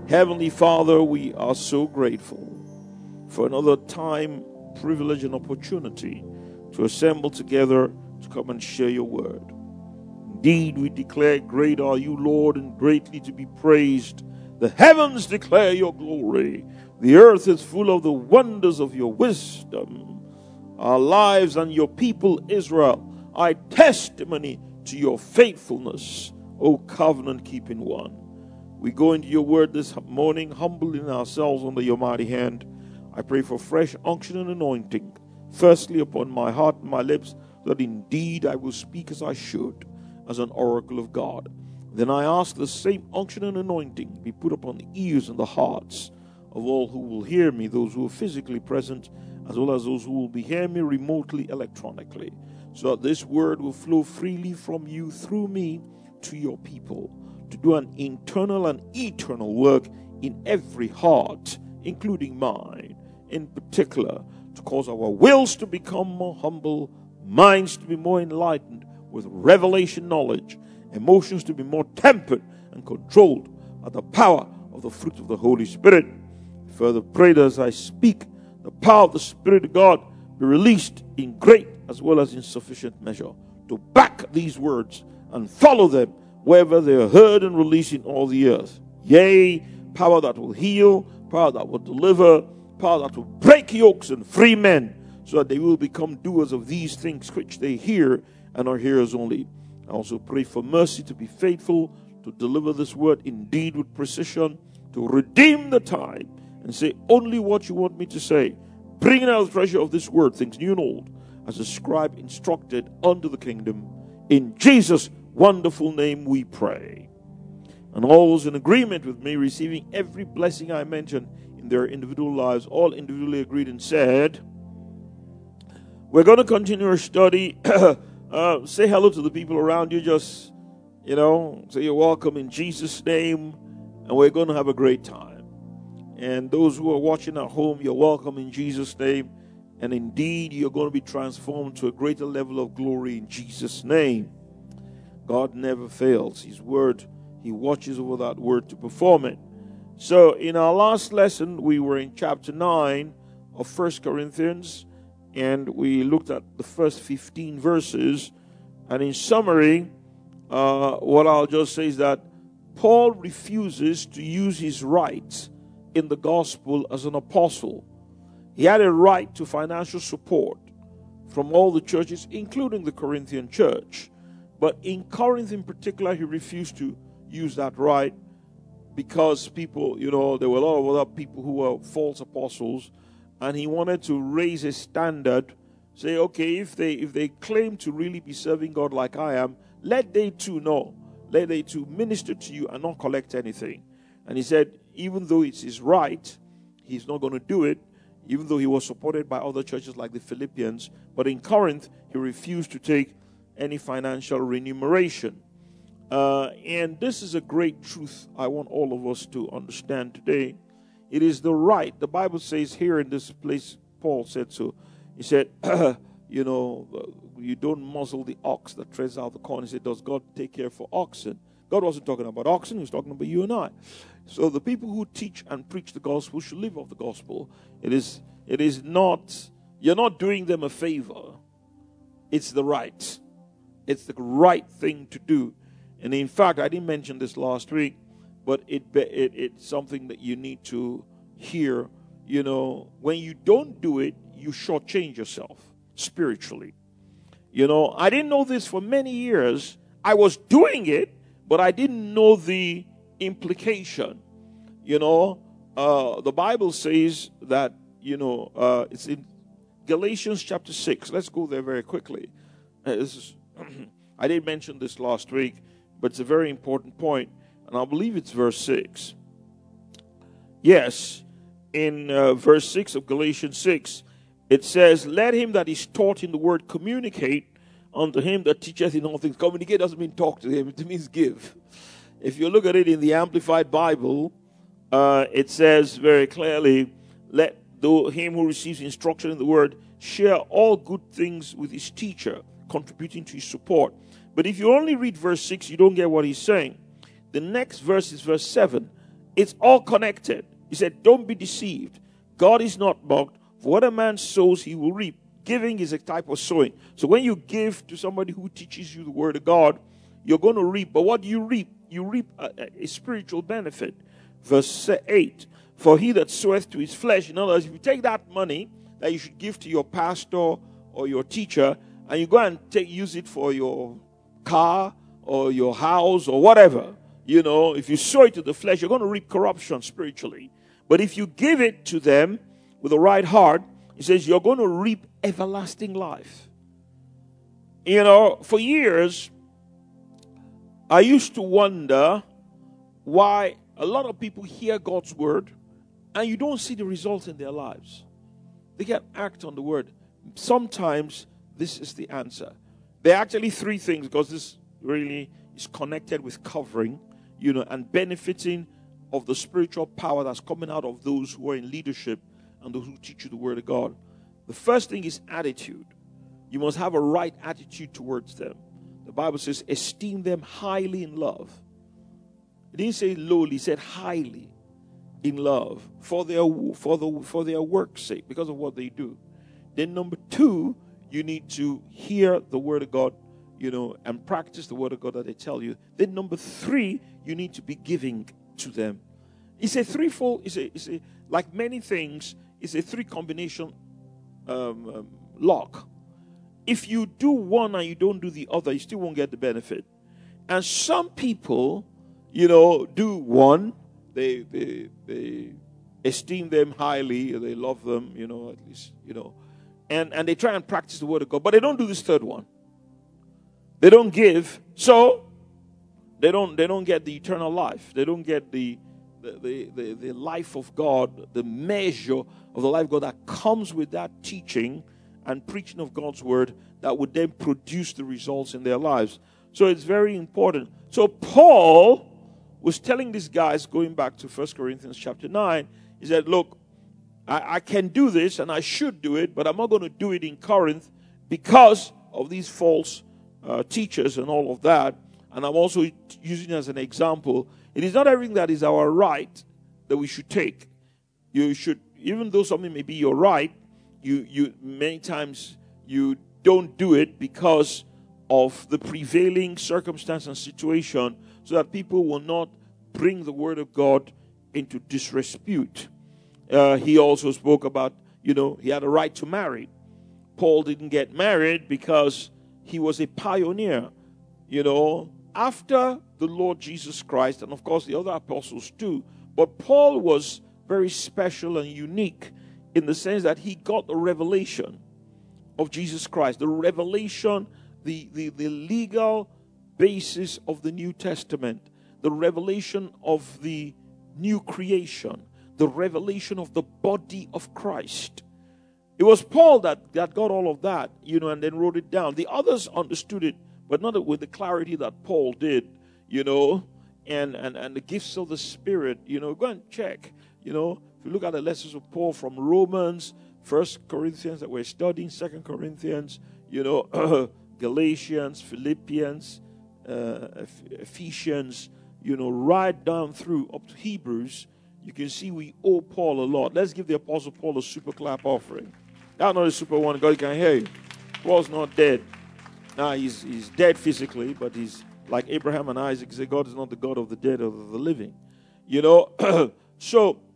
Heavenly Father, we are so grateful for another time, privilege, and opportunity to assemble together to come and share your word. Indeed, we declare, great are you, Lord, and greatly to be praised. The heavens declare your glory. The earth is full of the wonders of your wisdom. Our lives and your people, Israel, are testimony to your faithfulness, O covenant-keeping one. We go into your word this morning, humbling ourselves under your mighty hand. I pray for fresh unction and anointing, firstly upon my heart and my lips, that indeed I will speak as I should, as an oracle of God. Then I ask the same unction and anointing be put upon the ears and the hearts of all who will hear me, those who are physically present, as well as those who will be hearing me remotely, electronically, so that this word will flow freely from you through me to your people, to do an internal and eternal work in every heart, including mine, in particular, to cause our wills to become more humble, minds to be more enlightened with revelation knowledge, emotions to be more tempered and controlled by the power of the fruit of the Holy Spirit. Further pray that as I speak, the power of the Spirit of God be released in great as well as in sufficient measure to back these words and follow them wherever they are heard and released in all the earth. Yea, power that will heal, power that will deliver, power that will break yokes and free men, so that they will become doers of these things which they hear and are hearers only. I also pray for mercy to be faithful, to deliver this word indeed with precision, to redeem the time and say only what you want me to say, bringing out the treasure of this word, things new and old, as the scribe instructed unto the kingdom. In Jesus' wonderful name we pray. And all those in agreement with me, receiving every blessing I mentioned in their individual lives, all individually agreed and said, we're going to continue our study. Say hello to the people around you. Just, say you're welcome in Jesus' name, and we're going to have a great time. And those who are watching at home, you're welcome in Jesus' name. And indeed, you're going to be transformed to a greater level of glory in Jesus' name. God never fails. His word, he watches over that word to perform it. So in our last lesson, we were in chapter 9 of 1 Corinthians, and we looked at the first 15 verses. And in summary, what I'll just say is that Paul refuses to use his rights in the gospel as an apostle. He had a right to financial support from all the churches, including the Corinthian church. But in Corinth in particular, he refused to use that right because people, there were a lot of other people who were false apostles, and he wanted to raise a standard, say, okay, if they claim to really be serving God like I am, let they too minister to you and not collect anything. And he said, even though it's his right, he's not going to do it, even though he was supported by other churches like the Philippians. But in Corinth, he refused to take any financial remuneration. And this is a great truth I want all of us to understand today. It is the right. The Bible says here in this place, Paul said so. He said, you don't muzzle the ox that treads out the corn. He said, does God take care for oxen? God wasn't talking about oxen. He was talking about you and I. So the people who teach and preach the gospel should live off the gospel. It is not, you're not doing them a favor. It's the right. It's the right thing to do. And in fact, I didn't mention this last week, but it's something that you need to hear. When you don't do it, you shortchange yourself spiritually. I didn't know this for many years. I was doing it, but I didn't know the implication. The Bible says that, it's in Galatians chapter 6. Let's go there very quickly. I didn't mention this last week, but it's a very important point, and I believe it's verse 6. Yes, in verse 6 of Galatians 6, it says, let him that is taught in the word communicate unto him that teacheth in all things. Communicate doesn't mean talk to him, it means give. If you look at it in the Amplified Bible, it says very clearly, let him who receives instruction in the word share all good things with his teacher, contributing to his support. But if you only read verse 6, you don't get what he's saying. The next verse is verse 7. It's all connected. He said, don't be deceived. God is not mocked. For what a man sows, he will reap. Giving is a type of sowing. So when you give to somebody who teaches you the word of God, you're going to reap. But what do you reap? You reap a spiritual benefit. Verse 8. For he that soweth to his flesh, in other words, if you take that money that you should give to your pastor or your teacher, and you go and use it for your car or your house or whatever, if you sow it to the flesh, you're going to reap corruption spiritually. But if you give it to them with the right heart, he says you're going to reap everlasting life. For years, I used to wonder why a lot of people hear God's word and you don't see the results in their lives. They can act on the word. Sometimes this is the answer. There are actually three things, because this really is connected with covering, and benefiting of the spiritual power that's coming out of those who are in leadership and those who teach you the word of God. The first thing is attitude. You must have a right attitude towards them. The Bible says, esteem them highly in love. It didn't say lowly, it said highly in love for their work's sake, because of what they do. Then number two, you need to hear the word of God, and practice the word of God that they tell you. Then number three, you need to be giving to them. It's a threefold, it's a like many things, it's a three combination lock. If you do one and you don't do the other, you still won't get the benefit. And some people, do one, they esteem them highly, they love them, at least, and they try and practice the word of God, but they don't do this third one. They don't give, so they don't get the eternal life. They don't get the life of God, the measure of the life of God that comes with that teaching and preaching of God's word that would then produce the results in their lives. So it's very important. So Paul was telling these guys, going back to 1 Corinthians chapter 9, he said, look, I can do this and I should do it, but I'm not going to do it in Corinth because of these false teachers and all of that. And I'm also using it as an example. It is not everything that is our right that we should take. You should, even though something may be your right, you many times you don't do it because of the prevailing circumstance and situation, so that people will not bring the word of God into disrepute. He also spoke about, he had a right to marry. Paul didn't get married because he was a pioneer. After the Lord Jesus Christ, and of course the other apostles too, but Paul was very special and unique in the sense that he got the revelation of Jesus Christ, the revelation, the legal basis of the New Testament, the revelation of the new creation, the revelation of the body of Christ. It was Paul that got all of that, and then wrote it down. The others understood it, but not with the clarity that Paul did, and the gifts of the Spirit. Go and check. If you look at the lessons of Paul from Romans, 1 Corinthians that we're studying, 2 Corinthians, Galatians, Philippians, Ephesians, right down through up to Hebrews, you can see we owe Paul a lot. Let's give the Apostle Paul a super clap offering. That's not a super one. God can hear you. Paul's not dead. Now he's dead physically, but he's like Abraham and Isaac. Say God is not the God of the dead or the living. So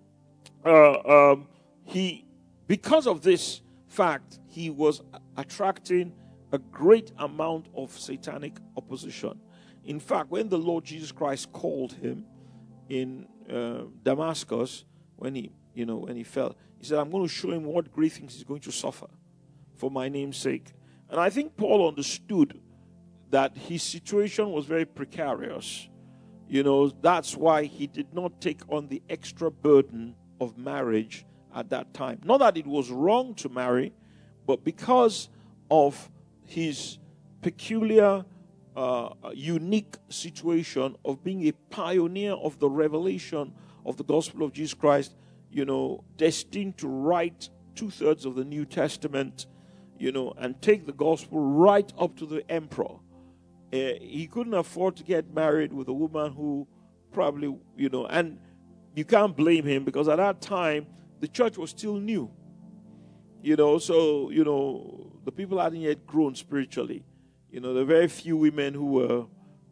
he, because of this fact, he was attracting a great amount of satanic opposition. In fact, when the Lord Jesus Christ called him in Damascus, when he fell, he said, I'm going to show him what great things he's going to suffer for my name's sake. And I think Paul understood that his situation was very precarious. That's why he did not take on the extra burden of marriage at that time. Not that it was wrong to marry, but because of his peculiar, unique situation of being a pioneer of the revelation of the gospel of Jesus Christ, destined to write 2/3 of the New Testament, and take the gospel right up to the emperor. He couldn't afford to get married with a woman who probably, and you can't blame him, because at that time, the church was still new. So, the people hadn't yet grown spiritually. There are very few women who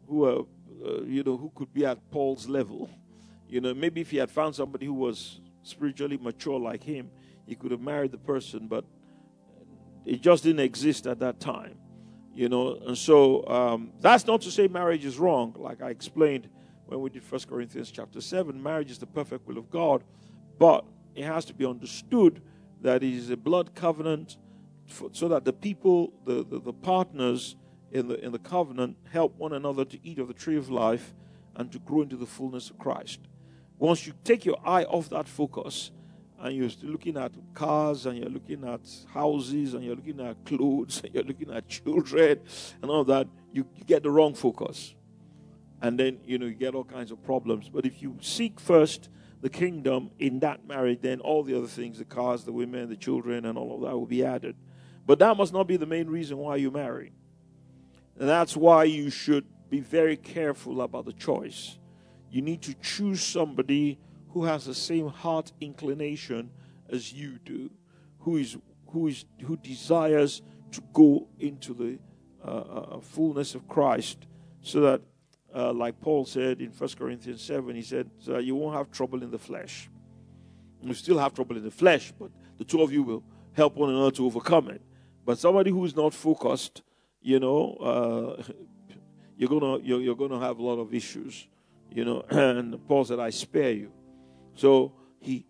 could be at Paul's level. Maybe if he had found somebody who was spiritually mature like him, he could have married the person, but it just didn't exist at that time. And so that's not to say marriage is wrong. Like I explained when we did 1 Corinthians chapter 7, marriage is the perfect will of God, but it has to be understood that it is a blood covenant, so that the people, the partners in the covenant, help one another to eat of the tree of life and to grow into the fullness of Christ. Once you take your eye off that focus, and you're still looking at cars, and you're looking at houses, and you're looking at clothes, and you're looking at children, and all that, you get the wrong focus. And then, you get all kinds of problems. But if you seek first the kingdom in that marriage, then all the other things, the cars, the women, the children, and all of that will be added. But that must not be the main reason why you marry. And that's why you should be very careful about the choice. You need to choose somebody who has the same heart inclination as you do, who desires to go into the fullness of Christ, so that, like Paul said in 1 Corinthians 7, he said, so you won't have trouble in the flesh. You still have trouble in the flesh, but the two of you will help one another to overcome it. But somebody who is not focused, you're gonna have a lot of issues, And Paul said, I spare you. So he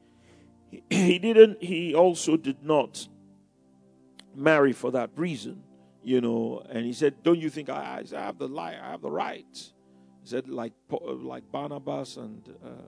also did not marry for that reason, And he said, don't you think I have the right? He said, like Barnabas and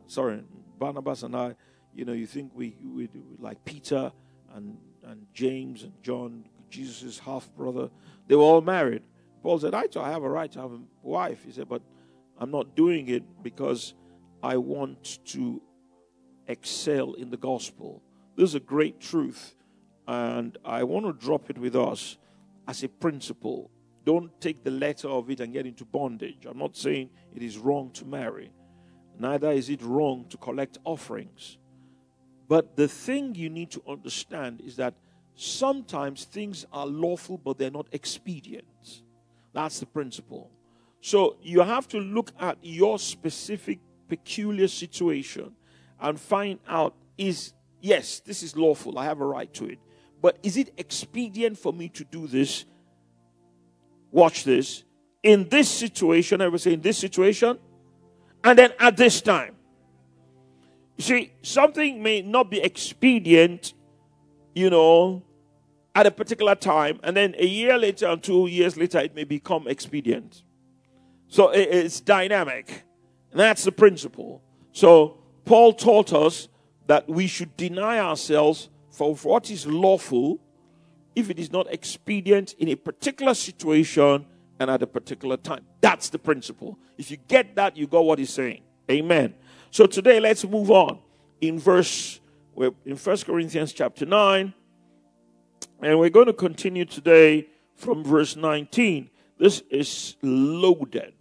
I, you think we like Peter and James and John, Jesus' half brother, they were all married. Paul said, I have a right to have a wife. He said, but I'm not doing it because I want to excel in the gospel. This is a great truth, and I want to drop it with us as a principle. Don't take the letter of it and get into bondage. I'm not saying it is wrong to marry. Neither is it wrong to collect offerings. But the thing you need to understand is that sometimes things are lawful, but they're not expedient. That's the principle. So you have to look at your specific, peculiar situation and find out, yes, this is lawful, I have a right to it. But is it expedient for me to do this? Watch this. In this situation, I would say in this situation, and then at this time. You see, something may not be expedient, at a particular time, and then a year later and 2 years later, it may become expedient. So it's dynamic. And that's the principle. So Paul taught us that we should deny ourselves for what is lawful if it is not expedient in a particular situation and at a particular time. That's the principle. If you get that, you got what he's saying. Amen. So today, let's move on. In 1 Corinthians chapter 9, and we're going to continue today from verse 19. This is loaded.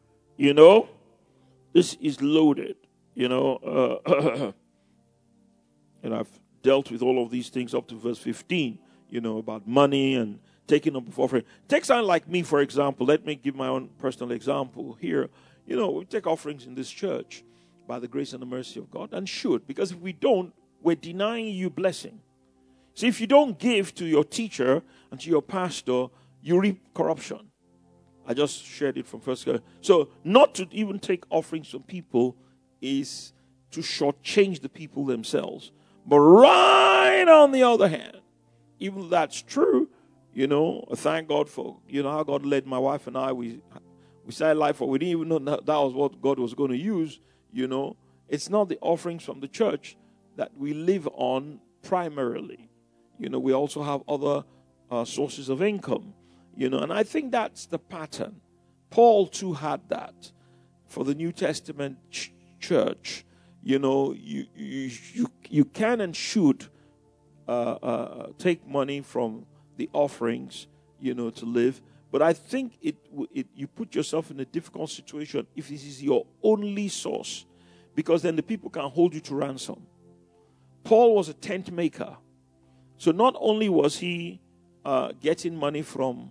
This is loaded. And I've dealt with all of these things up to verse 15, about money and taking up offering. Take someone like me, for example. Let me give my own personal example here. We take offerings in this church by the grace and the mercy of God, and should, because if we don't, we're denying you blessing. See, if you don't give to your teacher and to your pastor, you reap corruption. I just shared it from First Corinthians. So not to even take offerings from people is to shortchange the people themselves. But right on the other hand, even though that's true, thank God for, how God led my wife and I. We started life, we didn't even know that was what God was going to use. It's not the offerings from the church that we live on primarily. We also have other sources of income. And I think that's the pattern. Paul too had that for the New Testament church. You can and should take money from the offerings, to live. But I think you put yourself in a difficult situation if this is your only source. because then the people can hold you to ransom. Paul was a tent maker. So not only was he getting money from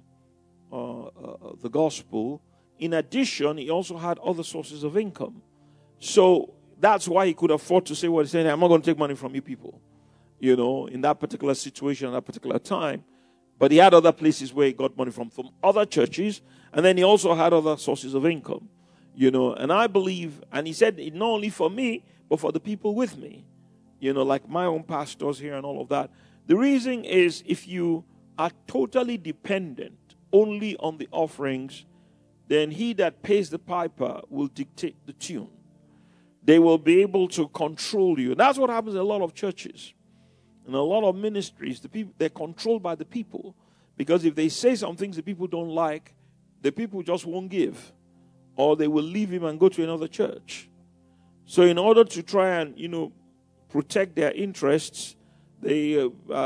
the gospel, in addition, he also had other sources of income. So that's why he could afford to say what he's saying. I'm not going to take money from you people, in that particular situation, at that particular time. But he had other places where he got money from other churches. And then he also had other sources of income, And I believe, and he said, not only for me, but for the people with me, like my own pastors here and all of that. The reason is, if you are totally dependent only on the offerings, then he that pays the piper will dictate the tune. They will be able to control you. That's what happens in a lot of churches. In a lot of ministries, the people, they're controlled by the people. Because if they say some things the people don't like, the people just won't give. Or they will leave him and go to another church. So in order to try and, protect their interests, they,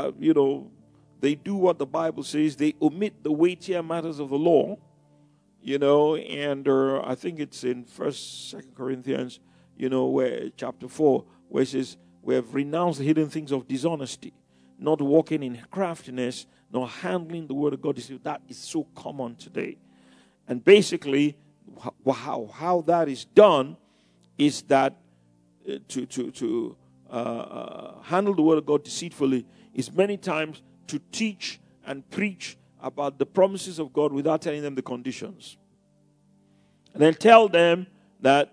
they do what the Bible says. They omit the weightier matters of the law, and I think it's in 2 Corinthians, where chapter 4, where it says, we have renounced the hidden things of dishonesty, not walking in craftiness, nor handling the word of God. That is so common today. And basically, how that is done is that to handle the word of God deceitfully is many times to teach and preach about the promises of God without telling them the conditions. And then tell them that,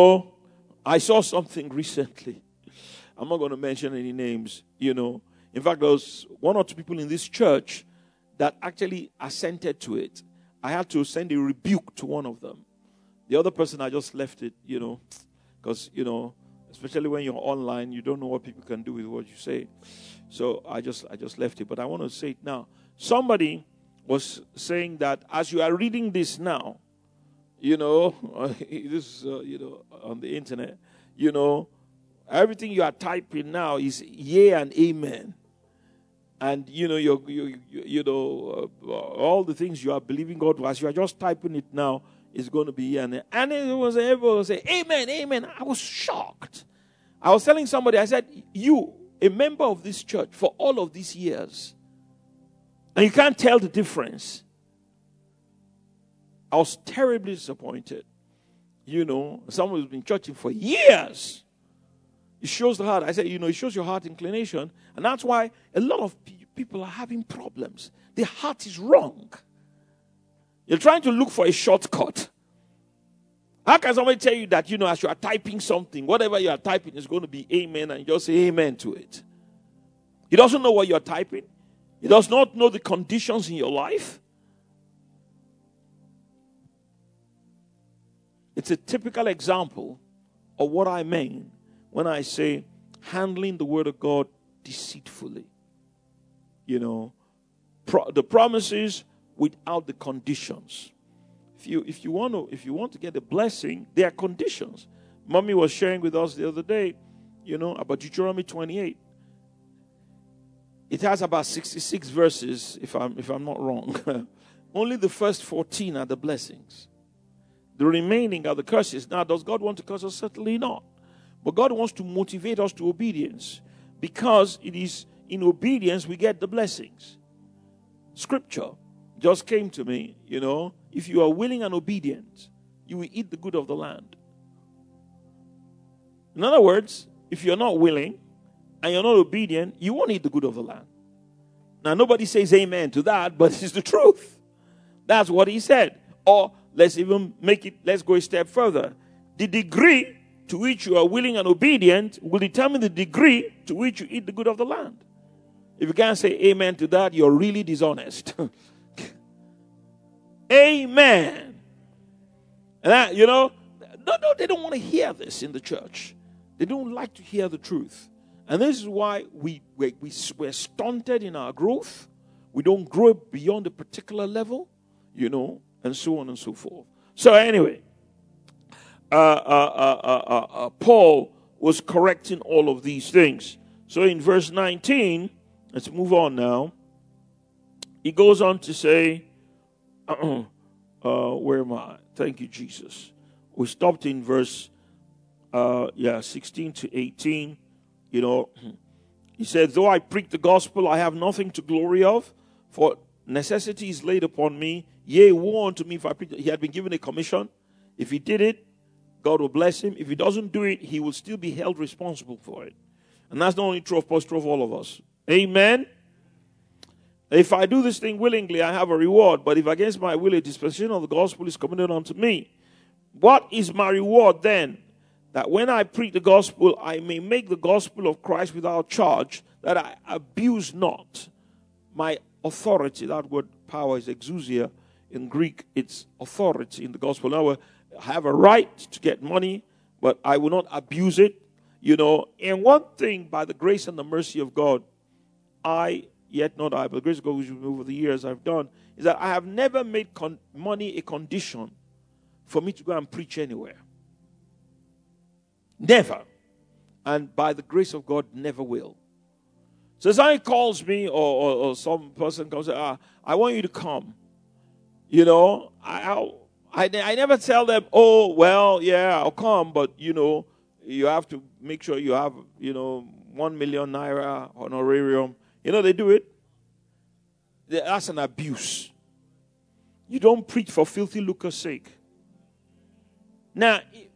I saw something recently. I'm not going to mention any names, In fact, there was one or two people in this church that actually assented to it. I had to send a rebuke to one of them. The other person, I just left it, because, especially when you're online, you don't know what people can do with what you say. So I just left it. But I want to say it now. Somebody was saying that as you are reading this now, this is, on the internet, everything you are typing now is yea and amen. And, all the things you are believing God for, as you are just typing it now, is going to be yea and amen. And everyone was saying, amen, amen. I was shocked. I was telling somebody, I said, you, a member of this church for all of these years, and you can't tell the difference. I was terribly disappointed. Someone who's been churching for years. It shows the heart. I said, it shows your heart inclination. And that's why a lot of people are having problems. Their heart is wrong. You're trying to look for a shortcut. How can somebody tell you that, as you are typing something, whatever you are typing is going to be amen, and you just say amen to it? He doesn't know what you're typing. He does not know the conditions in your life. It's a typical example of what I mean when I say handling the word of God deceitfully. The promises without the conditions. If you want to get a blessing, there are conditions. Mommy was sharing with us the other day, about Deuteronomy 28. It has about 66 verses, if I'm not wrong. Only the first 14 are the blessings. The remaining are the curses. Now, does God want to curse us? Certainly not. But God wants to motivate us to obedience, because it is in obedience we get the blessings. Scripture just came to me, if you are willing and obedient, you will eat the good of the land. In other words, if you're not willing and you're not obedient, you won't eat the good of the land. Now, nobody says amen to that, but it's the truth. That's what he said. Or let's go a step further. The degree to which you are willing and obedient will determine the degree to which you eat the good of the land. If you can't say amen to that, you're really dishonest. Amen. And that, no, they don't want to hear this in the church. They don't like to hear the truth. And this is why we're stunted in our growth. We don't grow beyond a particular level, and so on and so forth. So anyway, Paul was correcting all of these things. So in verse 19, let's move on now. He goes on to say, where am I? Thank you, Jesus. We stopped in verse 16 to 18, he said, though I preach the gospel, I have nothing to glory of, for necessity is laid upon me. Yea, woe unto me if I preach. He had been given a commission. If he did it, God will bless him. If he doesn't do it, he will still be held responsible for it. And that's not only true of Paul, it's true of all of us. Amen. If I do this thing willingly, I have a reward. But if against my will, a dispensation of the gospel is committed unto me. What is my reward then? That when I preach the gospel, I may make the gospel of Christ without charge, that I abuse not my authority. That word power is exousia. In Greek, it's authority in the gospel. Now, I have a right to get money, but I will not abuse it. And one thing, by the grace and the mercy of God, by the grace of God, which over the years I've done, is that I have never made money a condition for me to go and preach anywhere. Never. And by the grace of God, never will. So somebody calls me or some person comes and says, I want you to come. I never tell them, oh, well, yeah, I'll come, but, you have to make sure you have, 1 million naira honorarium. They do it. That's an abuse. You don't preach for filthy lucre's sake. Now,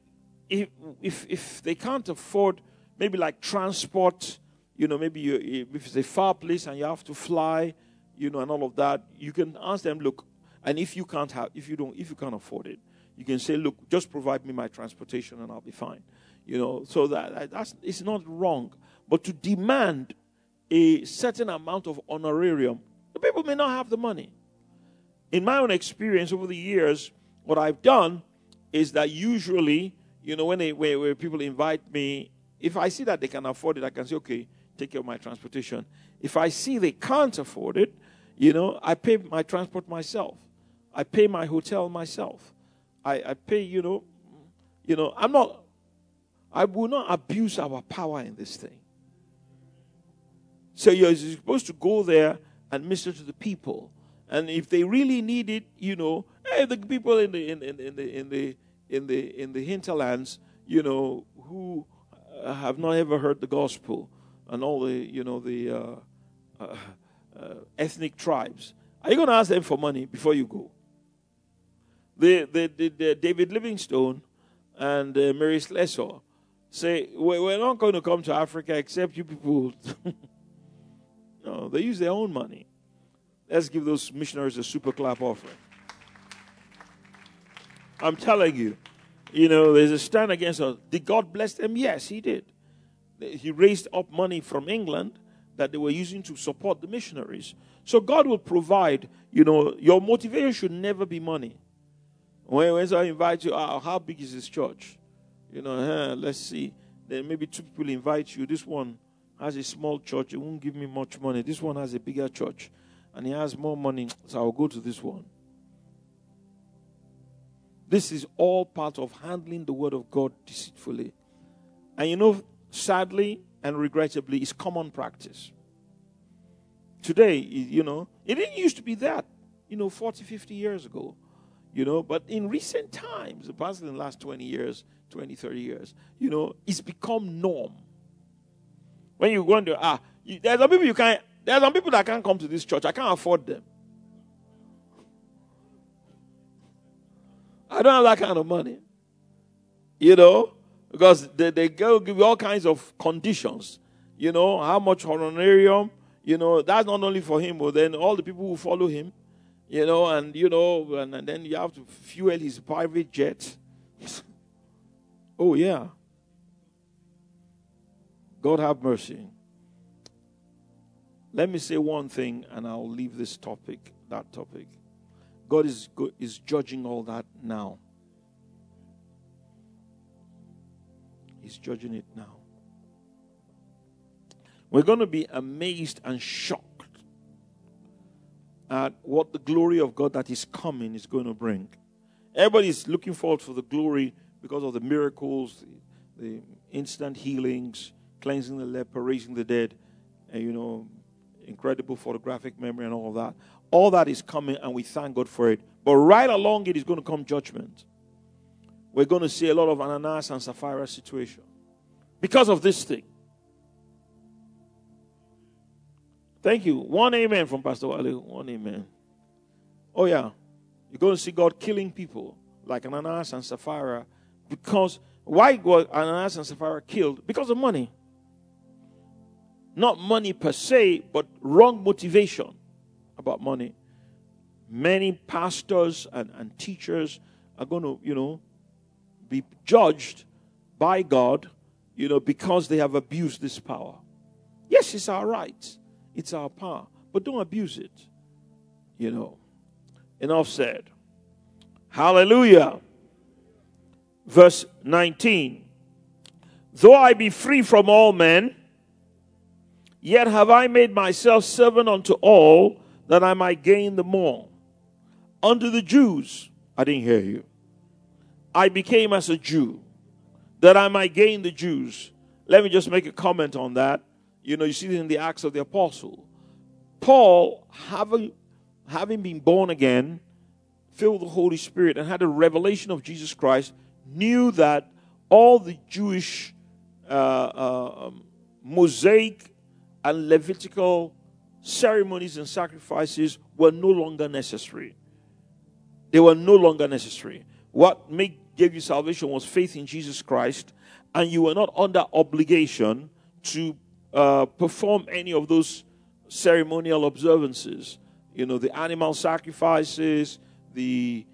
if they can't afford maybe like transport, maybe if it's a far place and you have to fly, and all of that, you can ask them, look, and if you can't afford it, you can say, look, just provide me my transportation and I'll be fine. So that's it's not wrong. But to demand a certain amount of honorarium, the people may not have the money. In my own experience over the years, what I've done is that usually, when people invite me, if I see that they can afford it, I can say, okay, take care of my transportation. If I see they can't afford it, I pay my transport myself. I pay my hotel myself. I pay, I will not abuse our power in this thing. So you're supposed to go there and minister to the people. And if they really need it, the people in the hinterlands, who have not ever heard the gospel, and all the ethnic tribes, are you going to ask them for money before you go? The David Livingstone and Mary Slessor say, we're not going to come to Africa except you people. No, they use their own money. Let's give those missionaries a super clap offering. I'm telling you, there's a stand against us. Did God bless them? Yes, he did. He raised up money from England that they were using to support the missionaries. So God will provide. Your motivation should never be money. When I invite you, how big is this church? Let's see. Then maybe 2 people invite you. This one has a small church. It won't give me much money. This one has a bigger church, and he has more money, so I'll go to this one. This is all part of handling the word of God deceitfully. And sadly and regrettably, it's common practice. Today, it didn't used to be that, 40, 50 years ago. But in recent times, possibly in the last 20 years, 20, 30 years, it's become norm. When you go into, there's some people that can't come to this church. I can't afford them. I don't have that kind of money. Because they go give you all kinds of conditions. How much honorarium, that's not only for him, but then all the people who follow him, and then you have to fuel his private jet. Oh, yeah. God have mercy. Let me say one thing, and I'll leave this topic, that topic. God is judging all that now. He's judging it now. We're going to be amazed and shocked at what the glory of God that is coming is going to bring. Everybody's looking forward for the glory because of the miracles, the instant healings, cleansing the leper, raising the dead, and, incredible photographic memory and all of that. All that is coming, and we thank God for it. But right along it is going to come judgment. we're going to see a lot of Ananias and Sapphira situation because of this thing. Thank you. One amen from Pastor Wale. One amen. Oh, yeah. You're going to see God killing people like Ananias and Sapphira. Because, why were Ananias and Sapphira killed? Because of money. Not money per se, but wrong motivation about money. Many pastors and teachers are going to, be judged by God, because they have abused this power. Yes, it's our right. It's our power. But don't abuse it. Enough said. Hallelujah. Verse 19. Though I be free from all men, yet have I made myself servant unto all, that I might gain the more. Unto the Jews, I didn't hear you. I became as a Jew, that I might gain the Jews. Let me just make a comment on that. You see this in the Acts of the Apostle. Paul, having been born again, filled with the Holy Spirit, and had a revelation of Jesus Christ, knew that all the Jewish Mosaic and Levitical ceremonies and sacrifices were no longer necessary. They were no longer necessary. What gave you salvation was faith in Jesus Christ, and you were not under obligation to perform any of those ceremonial observances. The animal sacrifices, the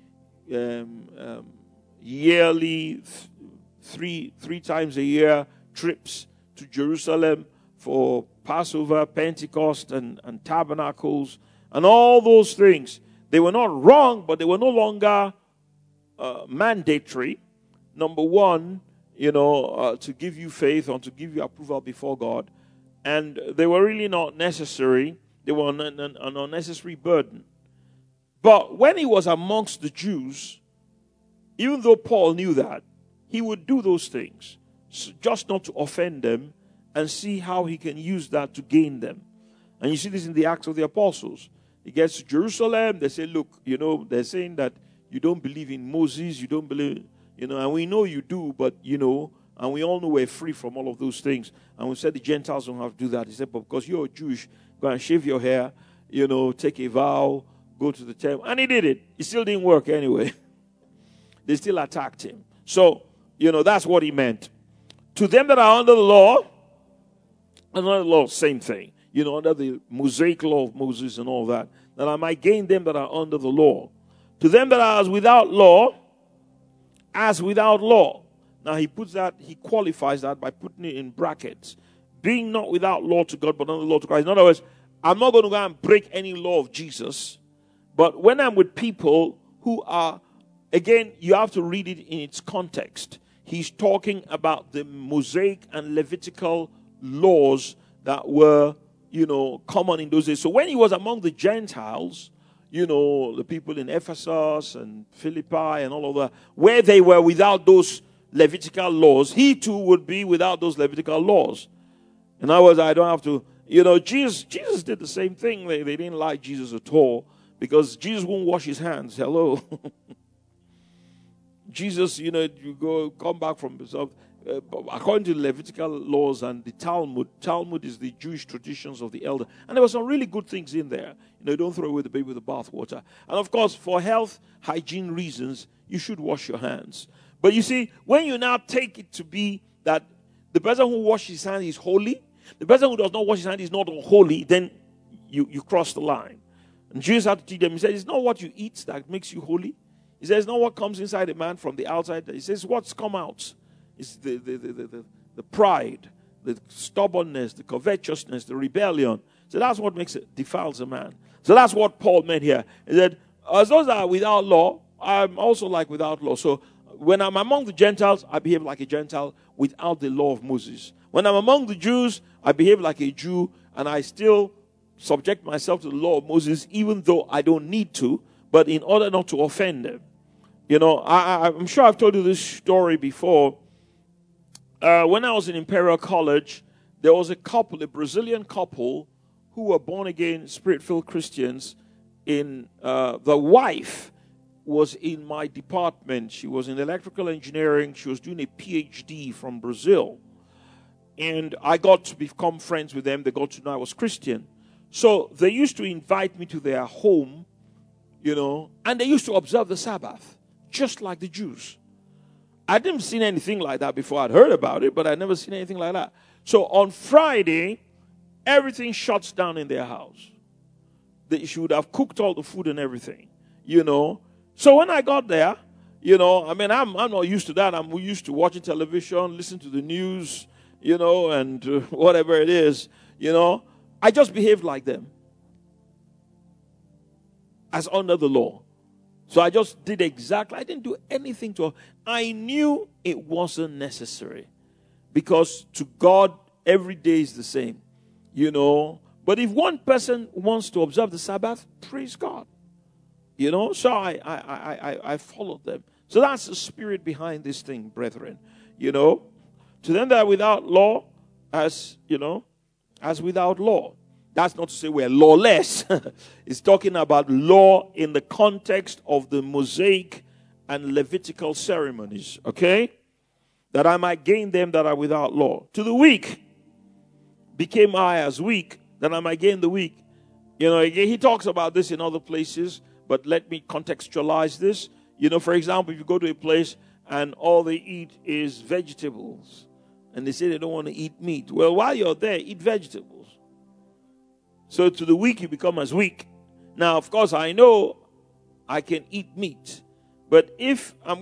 yearly three times a year trips to Jerusalem for Passover, Pentecost, and tabernacles, and all those things. They were not wrong, but they were no longer mandatory. Number one, to give you faith or to give you approval before God. And they were really not necessary. They were an unnecessary burden. But when he was amongst the Jews, even though Paul knew that, he would do those things, just not to offend them, and see how he can use that to gain them. And you see this in the Acts of the Apostles. He gets to Jerusalem, they say, look, they're saying that you don't believe in Moses, you don't believe, and we know you do, but, and we all know we're free from all of those things. And we said the Gentiles don't have to do that. He said, but because you're Jewish, go and shave your hair, take a vow, go to the temple. And he did it. It still didn't work anyway. They still attacked him. So, that's what he meant. To them that are under the law, same thing. Under the Mosaic law of Moses and all that I might gain them that are under the law. To them that are as without law. Now he qualifies that by putting it in brackets. Being not without law to God, but under the law to Christ. In other words, I'm not going to go and break any law of Jesus. But when I'm with people who are, again, you have to read it in its context. He's talking about the Mosaic and Levitical laws that were, common in those days. So when he was among the Gentiles, the people in Ephesus and Philippi and all of that, where they were without those Levitical laws, he too would be without those Levitical laws. In other words, I don't have to, Jesus did the same thing. They didn't like Jesus at all because Jesus won't wash his hands. Hello. Jesus, you come back from himself. According to the Levitical laws and the Talmud is the Jewish traditions of the elder. And there were some really good things in there. Don't throw away the baby with the bathwater. And of course, for health, hygiene reasons, you should wash your hands. But you see, when you now take it to be that the person who washes his hands is holy, the person who does not wash his hands is not holy, then you cross the line. And Jesus had to teach them. He said, it's not what you eat that makes you holy. He says, it's not what comes inside a man from the outside. He says, what's come out? It's the pride, the stubbornness, the covetousness, the rebellion. So that's what defiles a man. So that's what Paul meant here. He said, as those that are without law, I'm also like without law. So when I'm among the Gentiles, I behave like a Gentile without the law of Moses. When I'm among the Jews, I behave like a Jew, and I still subject myself to the law of Moses, even though I don't need to, but in order not to offend them. I'm sure I've told you this story before. When I was in Imperial College, there was a Brazilian couple, who were born-again, Spirit-filled Christians. The wife was in my department. She was in electrical engineering. She was doing a PhD from Brazil. And I got to become friends with them. They got to know I was Christian. So they used to invite me to their home, and they used to observe the Sabbath, just like the Jews. I didn't see anything like that before. I'd heard about it, but I'd never seen anything like that. So on Friday, everything shuts down in their house. She would have cooked all the food and everything, So when I got there, I'm not used to that. I'm used to watching television, listening to the news, and whatever it is, I just behaved like them as under the law. So I just did exactly, I didn't do anything to her. I knew it wasn't necessary because to God, every day is the same, But if one person wants to observe the Sabbath, praise God, So I followed them. So that's the spirit behind this thing, brethren, To them that are without law, as without law. That's not to say we're lawless. It's talking about law in the context of the Mosaic and Levitical ceremonies. Okay? That I might gain them that are without law. To the weak became I as weak, that I might gain the weak. Again, he talks about this in other places, but let me contextualize this. For example, if you go to a place and all they eat is vegetables, and they say they don't want to eat meat. Well, while you're there, eat vegetables. So to the weak, you become as weak. Now, of course, I know I can eat meat. But if I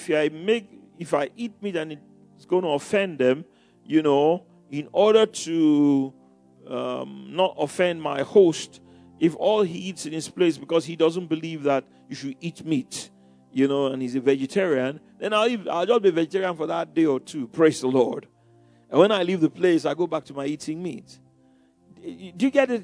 eat meat and it's going to offend them, in order to not offend my host, if all he eats in his place, because he doesn't believe that you should eat meat, and he's a vegetarian, then I'll just be a vegetarian for that day or two. Praise the Lord. And when I leave the place, I go back to my eating meat. Do you get it?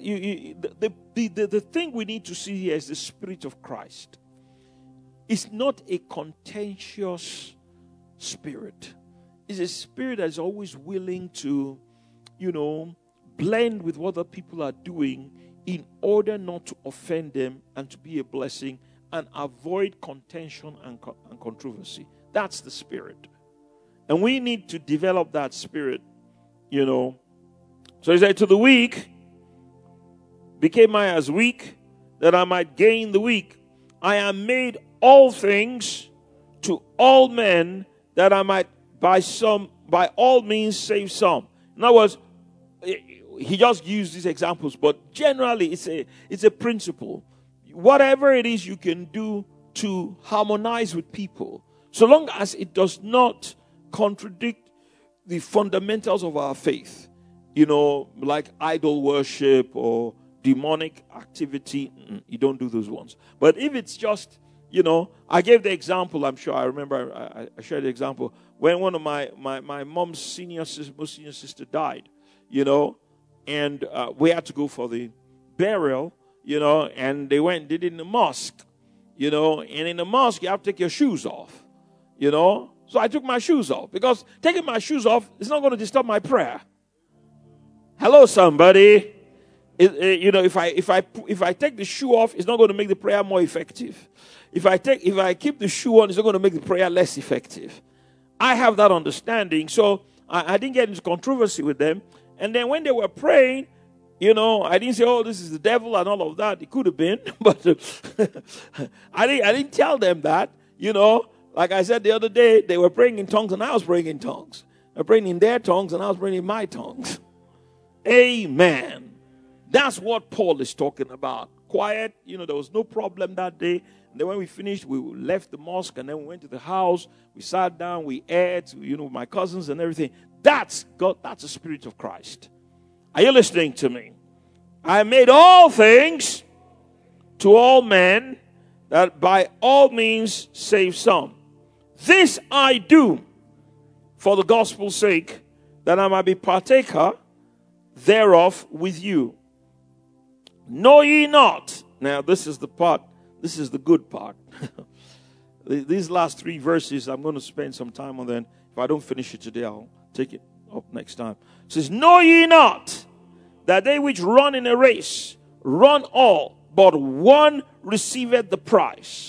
The thing we need to see here is the Spirit of Christ. It's not a contentious spirit. It's a spirit that is always willing to, blend with what other people are doing in order not to offend them and to be a blessing and avoid contention and controversy. That's the spirit. And we need to develop that spirit, So he said, to the weak became I as weak, that I might gain the weak. I am made all things to all men, that I might by all means save some. In other words, he just used these examples, but generally it's a principle. Whatever it is you can do to harmonize with people, so long as it does not contradict the fundamentals of our faith, like idol worship or demonic activity, you don't do those ones. But if it's just, I gave the example, I'm sure I remember I shared the example, when one of my mom's most senior sister died, and we had to go for the burial, and they went and did it in the mosque, and in the mosque you have to take your shoes off, So I took my shoes off, because taking my shoes off is not going to disturb my prayer. Hello, somebody. If I take the shoe off, it's not going to make the prayer more effective. If I keep the shoe on, it's not going to make the prayer less effective. I have that understanding, so I didn't get into controversy with them. And then when they were praying, I didn't say, "Oh, this is the devil" and all of that. It could have been, but I didn't tell them that. Like I said the other day, they were praying in tongues and I was praying in tongues. They were praying in their tongues and I was praying in my tongues. Amen. That's what Paul is talking about. Quiet, there was no problem that day. And then when we finished, we left the mosque and then we went to the house. We sat down, we ate, my cousins and everything. That's God, that's the Spirit of Christ. Are you listening to me? I made all things to all men, that by all means save some. This I do for the gospel's sake, that I might be partaker thereof with you. Know ye not? Now this is the part, this is the good part. These last 3 verses, I'm going to spend some time on them. If I don't finish it today, I'll take it up next time. It says, know ye not that they which run in a race run all, but one receiveth the prize.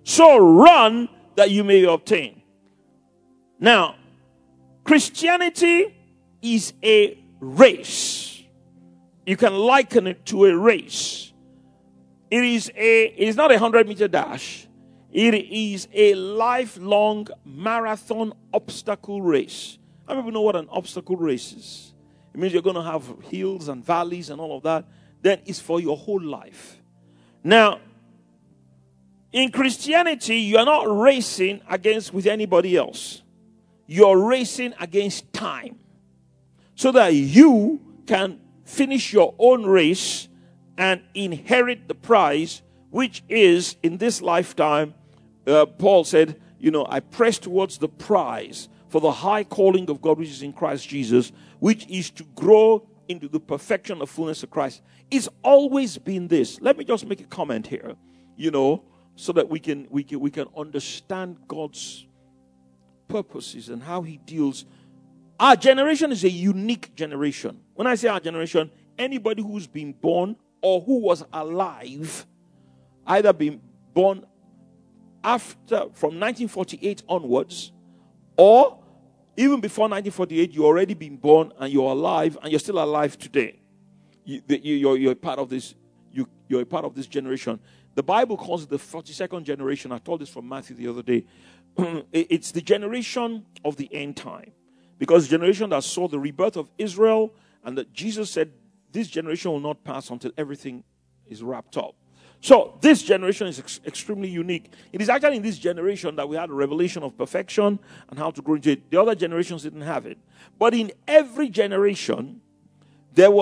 So run that you may obtain. Now, Christianity is a race. You can liken it to a race. It is not a 100-meter dash. It is a lifelong marathon obstacle race. How many people know what an obstacle race is? It means you're going to have hills and valleys and all of that. Then it's for your whole life. Now, in Christianity, you are not racing with anybody else. You're racing against time, so that you can finish your own race and inherit the prize, which is in this lifetime. Paul said, I press towards the prize for the high calling of God, which is in Christ Jesus, which is to grow into the perfection of fullness of Christ. It's always been this. Let me just make a comment here, so that we can understand God's purposes and how he deals. Our generation is a unique generation. When I say our generation, anybody who's been born or who was alive, either been born from 1948 onwards, or even before 1948, you already been born and you're alive and you're still alive today. You're part of this. You're a part of this generation. The Bible calls it the 42nd generation. I told this from Matthew the other day. It's the generation of the end time, because the generation that saw the rebirth of Israel, and that Jesus said this generation will not pass until everything is wrapped up. So this generation is extremely unique. It is actually in this generation that we had a revelation of perfection and how to grow into it. The other generations didn't have it. But in every generation, there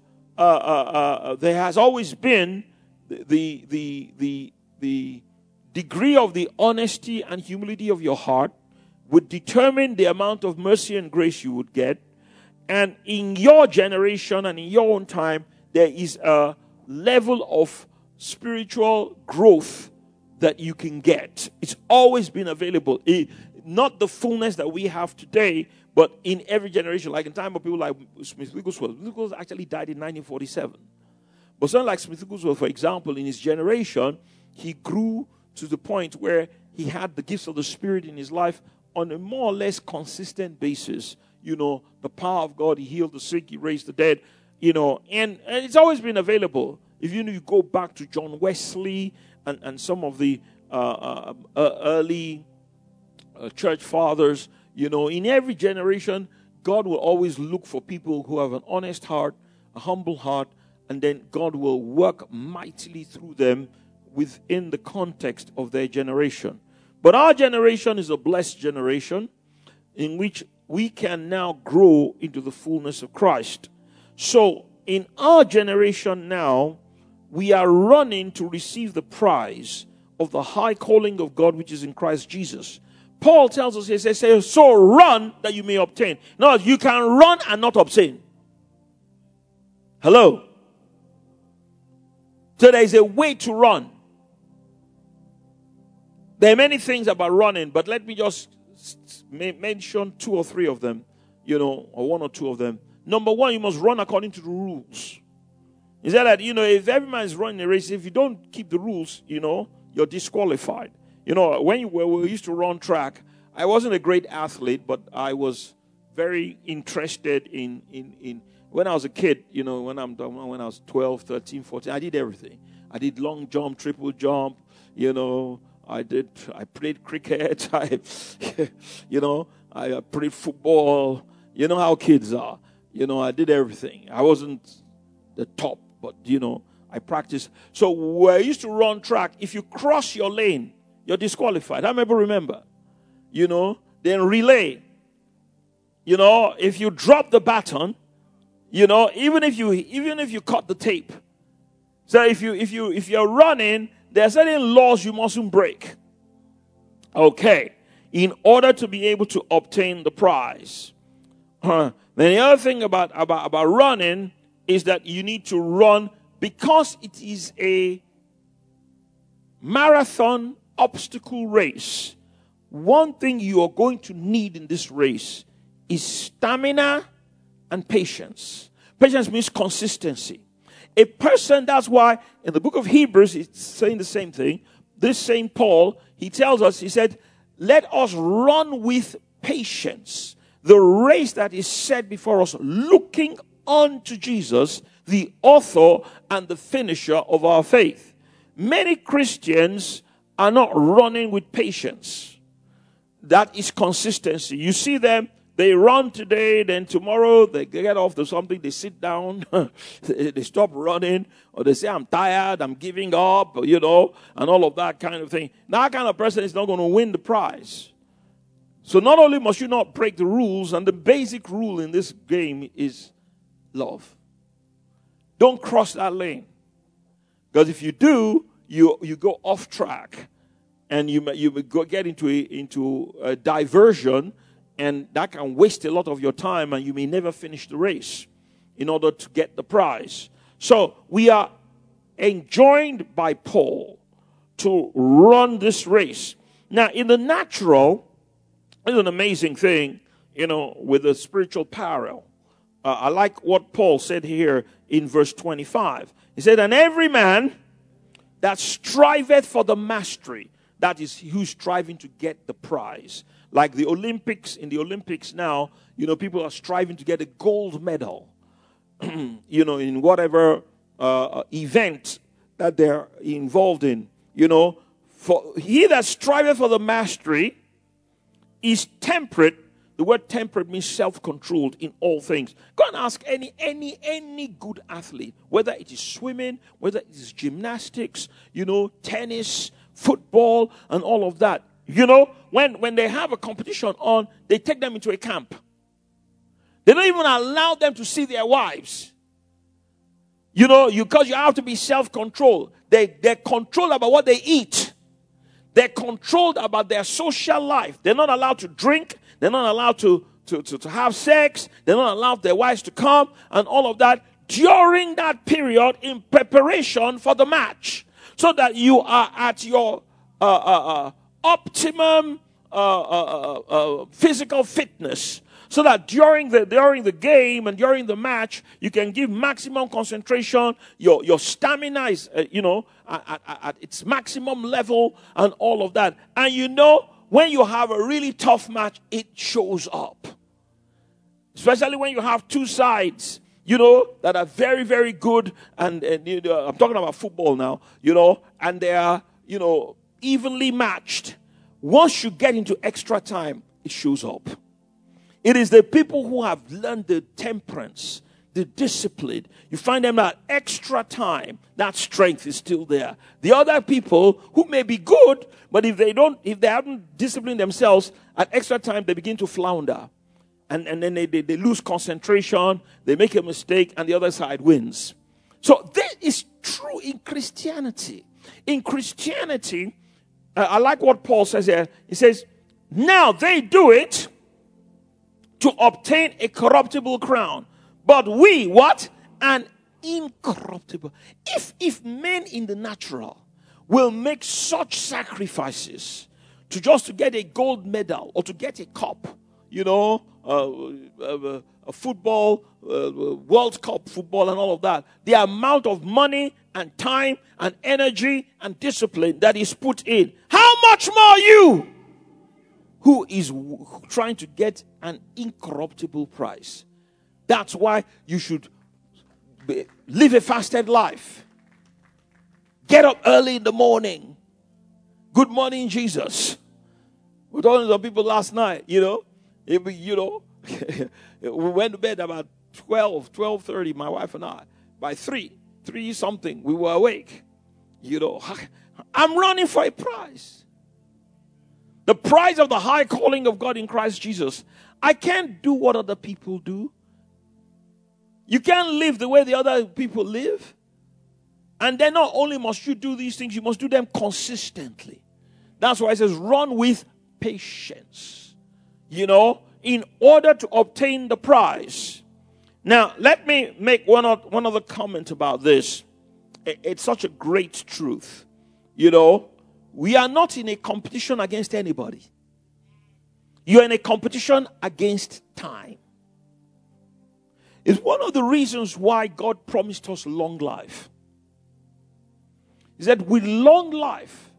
has always been the degree of the honesty and humility of your heart would determine the amount of mercy and grace you would get. And in your generation and in your own time, there is a level of spiritual growth that you can get. It's always been available. Not the fullness that we have today, but in every generation. Like in time of people like Smith Wigglesworth. Wigglesworth actually died in 1947. But someone like Smith Wigglesworth, for example, in his generation, he grew to the point where he had the gifts of the Spirit in his life on a more or less consistent basis. The power of God, he healed the sick, he raised the dead, and it's always been available. If you go back to John Wesley and some of the early church fathers, in every generation, God will always look for people who have an honest heart, a humble heart, and then God will work mightily through them within the context of their generation. But our generation is a blessed generation in which we can now grow into the fullness of Christ. So in our generation now, we are running to receive the prize of the high calling of God, which is in Christ Jesus. Paul tells us, he says, so run that you may obtain. No, you can run and not obtain. Hello? So there is a way to run. There are many things about running, but let me just mention two or three of them, or one or two of them. Number one, you must run according to the rules. Is that if every man is running a race, if you don't keep the rules, you're disqualified. When we used to run track, I wasn't a great athlete, but I was very interested in when I was a kid, when I was 12, 13, 14, I did everything. I did long jump, triple jump, I played cricket, I played football. You know how kids are. I did everything. I wasn't the top, but, I practiced. So where I used to run track, if you cross your lane, you're disqualified. How many remember? Then relay. If you drop the baton, even if you cut the tape. So if you're running, there are certain laws you mustn't break. Okay. In order to be able to obtain the prize. Then the other thing about running is that you need to run because it is a marathon obstacle race. One thing you are going to need in this race is stamina and patience. Patience means consistency. A person, that's why in the book of Hebrews, it's saying the same thing. this same Paul, he tells us, he said, let us run with patience the race that is set before us, looking unto Jesus, the author and the finisher of our faith. Many Christians are not running with patience. That is consistency. You see them, they run today, then tomorrow they get off to something, they sit down, they stop running, or they say, I'm tired, I'm giving up, and all of that kind of thing. That kind of person is not going to win the prize. So not only must you not break the rules, and the basic rule in this game is love. Don't cross that lane. Because if you do, you go off track. And you get into a diversion, and that can waste a lot of your time, and you may never finish the race in order to get the prize. So we are enjoined by Paul to run this race. Now, in the natural, it's an amazing thing, with a spiritual parallel. I like what Paul said here in verse 25. He said, and every man that striveth for the mastery, that is who's striving to get the prize. Like the Olympics, in the Olympics now, people are striving to get a gold medal, in whatever event that they're involved in. For he that striveth for the mastery is temperate. The word temperate means self-controlled in all things. Go and ask any good athlete, whether it is swimming, whether it is gymnastics, tennis, football, and all of that. When they have a competition on, they take them into a camp. They don't even allow them to see their wives. Because you have to be self-controlled. They're controlled about what they eat. They're controlled about their social life. They're not allowed to drink. They're not allowed to have sex. They're not allowed their wives to come and all of that during that period in preparation for the match. So that you are at your optimum physical fitness. So that during the game and during the match, you can give maximum concentration. Your stamina is, at its maximum level and all of that. And when you have a really tough match, it shows up. Especially when you have two sides, that are very, very good. And I'm talking about football now, and they are, evenly matched. Once you get into extra time, it shows up. It is the people who have learned the temperance, the discipline. You find them at extra time, that strength is still there. The other people who may be good, but if they haven't disciplined themselves, at extra time they begin to flounder. And then they lose concentration, they make a mistake, and the other side wins. So this is true in Christianity. In Christianity, I like what Paul says here. He says, now they do it to obtain a corruptible crown. But we, what? An incorruptible. If men in the natural will make such sacrifices to get a gold medal or to get a cup, a football, World Cup football and all of that, the amount of money and time and energy and discipline that is put in, how much more you who is trying to get an incorruptible prize? That's why you should live a fasted life. Get up early in the morning. Good morning, Jesus. We were talking to some people last night, we went to bed about 12:30, my wife and I. By 3 something, we were awake. I'm running for a prize. The prize of the high calling of God in Christ Jesus. I can't do what other people do. You can't live the way the other people live. And then not only must you do these things, you must do them consistently. That's why it says run with patience. In order to obtain the prize. Now, let me make one other comment about this. It's such a great truth. We are not in a competition against anybody. You're in a competition against time. It's one of the reasons why God promised us long life. He said, with long life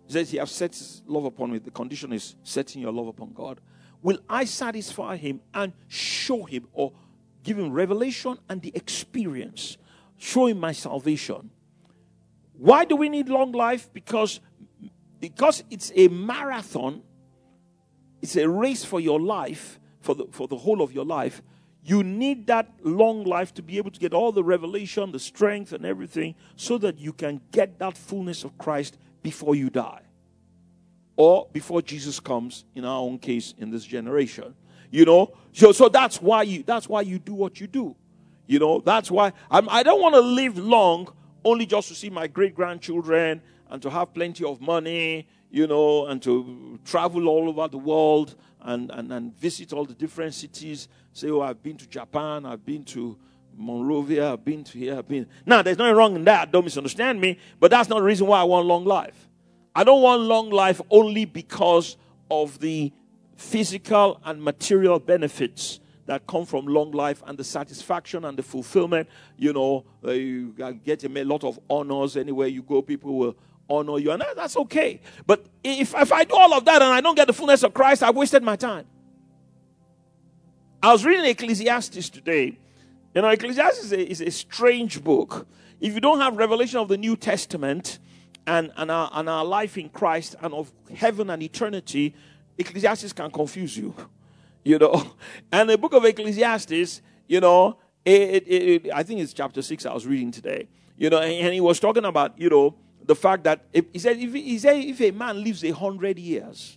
He says, he has set his love upon me. The condition is setting your love upon God. Will I satisfy him and show him, or give him revelation and the experience, show him my salvation? Why do we need long life? Because it's a marathon. It's a race for your life, for the whole of your life. You need that long life to be able to get all the revelation, the strength, and everything, so that you can get that fullness of Christ before you die, or before Jesus comes, in our own case, in this generation. So that's why you do what you do. That's why I don't want to live long only just to see my great-grandchildren and to have plenty of money, and to travel all over the world and visit all the different cities. Say, oh, I've been to Japan, I've been to Monrovia, I've been to here, Now, there's nothing wrong in that, don't misunderstand me, but that's not the reason why I want long life. I don't want long life only because of the physical and material benefits that come from long life and the satisfaction and the fulfillment. You get a lot of honors anywhere you go. People will honor you, and that's okay. But if I do all of that and I don't get the fullness of Christ, I've wasted my time. I was reading Ecclesiastes today. Ecclesiastes is a strange book. If you don't have revelation of the New Testament and our life in Christ and of heaven and eternity, Ecclesiastes can confuse you. And the book of Ecclesiastes, I think it's chapter 6 I was reading today. And he was talking about, the fact that he said if a man lives 100 years,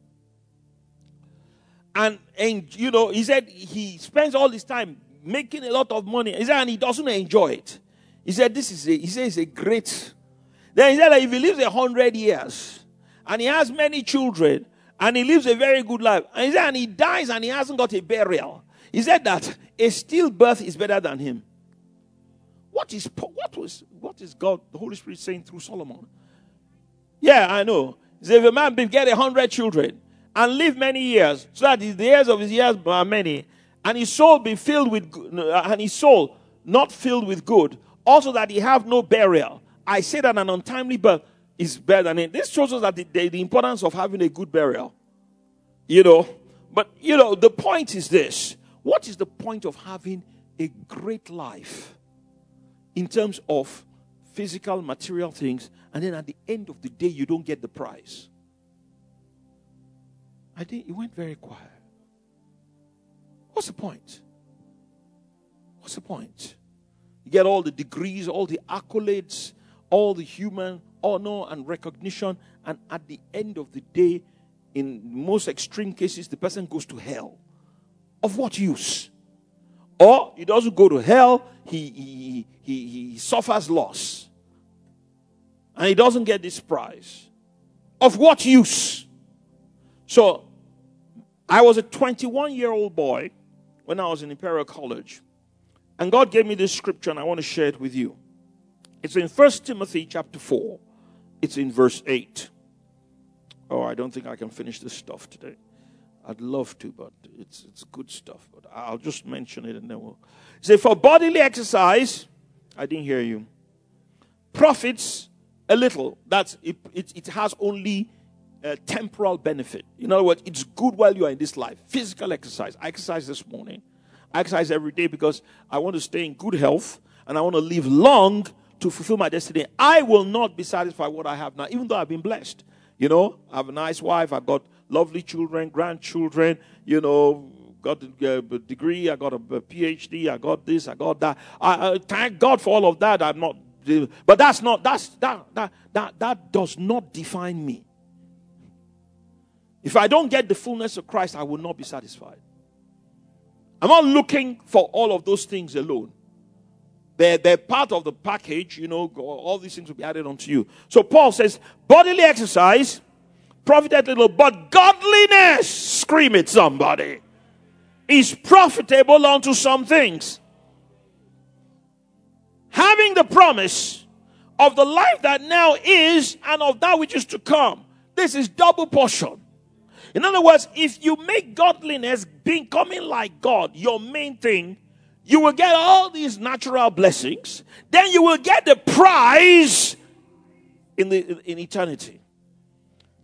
and he said he spends all this time making a lot of money, he said, and he doesn't enjoy it. He said it's a great. Then he said that if he lives 100 years and he has many children and he lives a very good life, and he said, and he dies and he hasn't got a burial, he said that a stillbirth is better than him. What is God, the Holy Spirit, saying through Solomon? Yeah, I know. So if a man get 100 children and live many years, so that the years of his years are many, and his soul be filled with, and his soul not filled with good, also that he have no burial, I say that an untimely birth is better than it. This shows us that the importance of having a good burial. But the point is this: what is the point of having a great life in terms of physical, material things, and then at the end of the day, you don't get the prize? I think it went very quiet. What's the point? What's the point? You get all the degrees, all the accolades, all the human honor and recognition, and at the end of the day, in most extreme cases, the person goes to hell. Of what use? Or he doesn't go to hell, he suffers loss. And he doesn't get this prize. Of what use? So, I was a 21-year-old boy when I was in Imperial College. And God gave me this scripture, and I want to share it with you. It's in 1 Timothy chapter 4. It's in verse 8. Oh, I don't think I can finish this stuff today. I'd love to, but it's good stuff. But I'll just mention it and then we'll say, for bodily exercise, I didn't hear you, profits a little. It has only temporal benefit. In other words, it's good while you are in this life. Physical exercise. I exercise this morning. I exercise every day because I want to stay in good health and I want to live long to fulfill my destiny. I will not be satisfied with what I have now, even though I've been blessed. I have a nice wife. I've got lovely children, grandchildren. Got a degree. I got a PhD. I got this. I got that. I thank God for all of that. I'm not, but that does not define me. If I don't get the fullness of Christ, I will not be satisfied. I'm not looking for all of those things alone. They're part of the package, all these things will be added onto you. So Paul says, bodily exercise, profited little, but godliness, scream it somebody, is profitable unto some things. Having the promise of the life that now is and of that which is to come. This is double portion. In other words, if you make godliness, becoming like God, your main thing, you will get all these natural blessings. Then you will get the prize in eternity.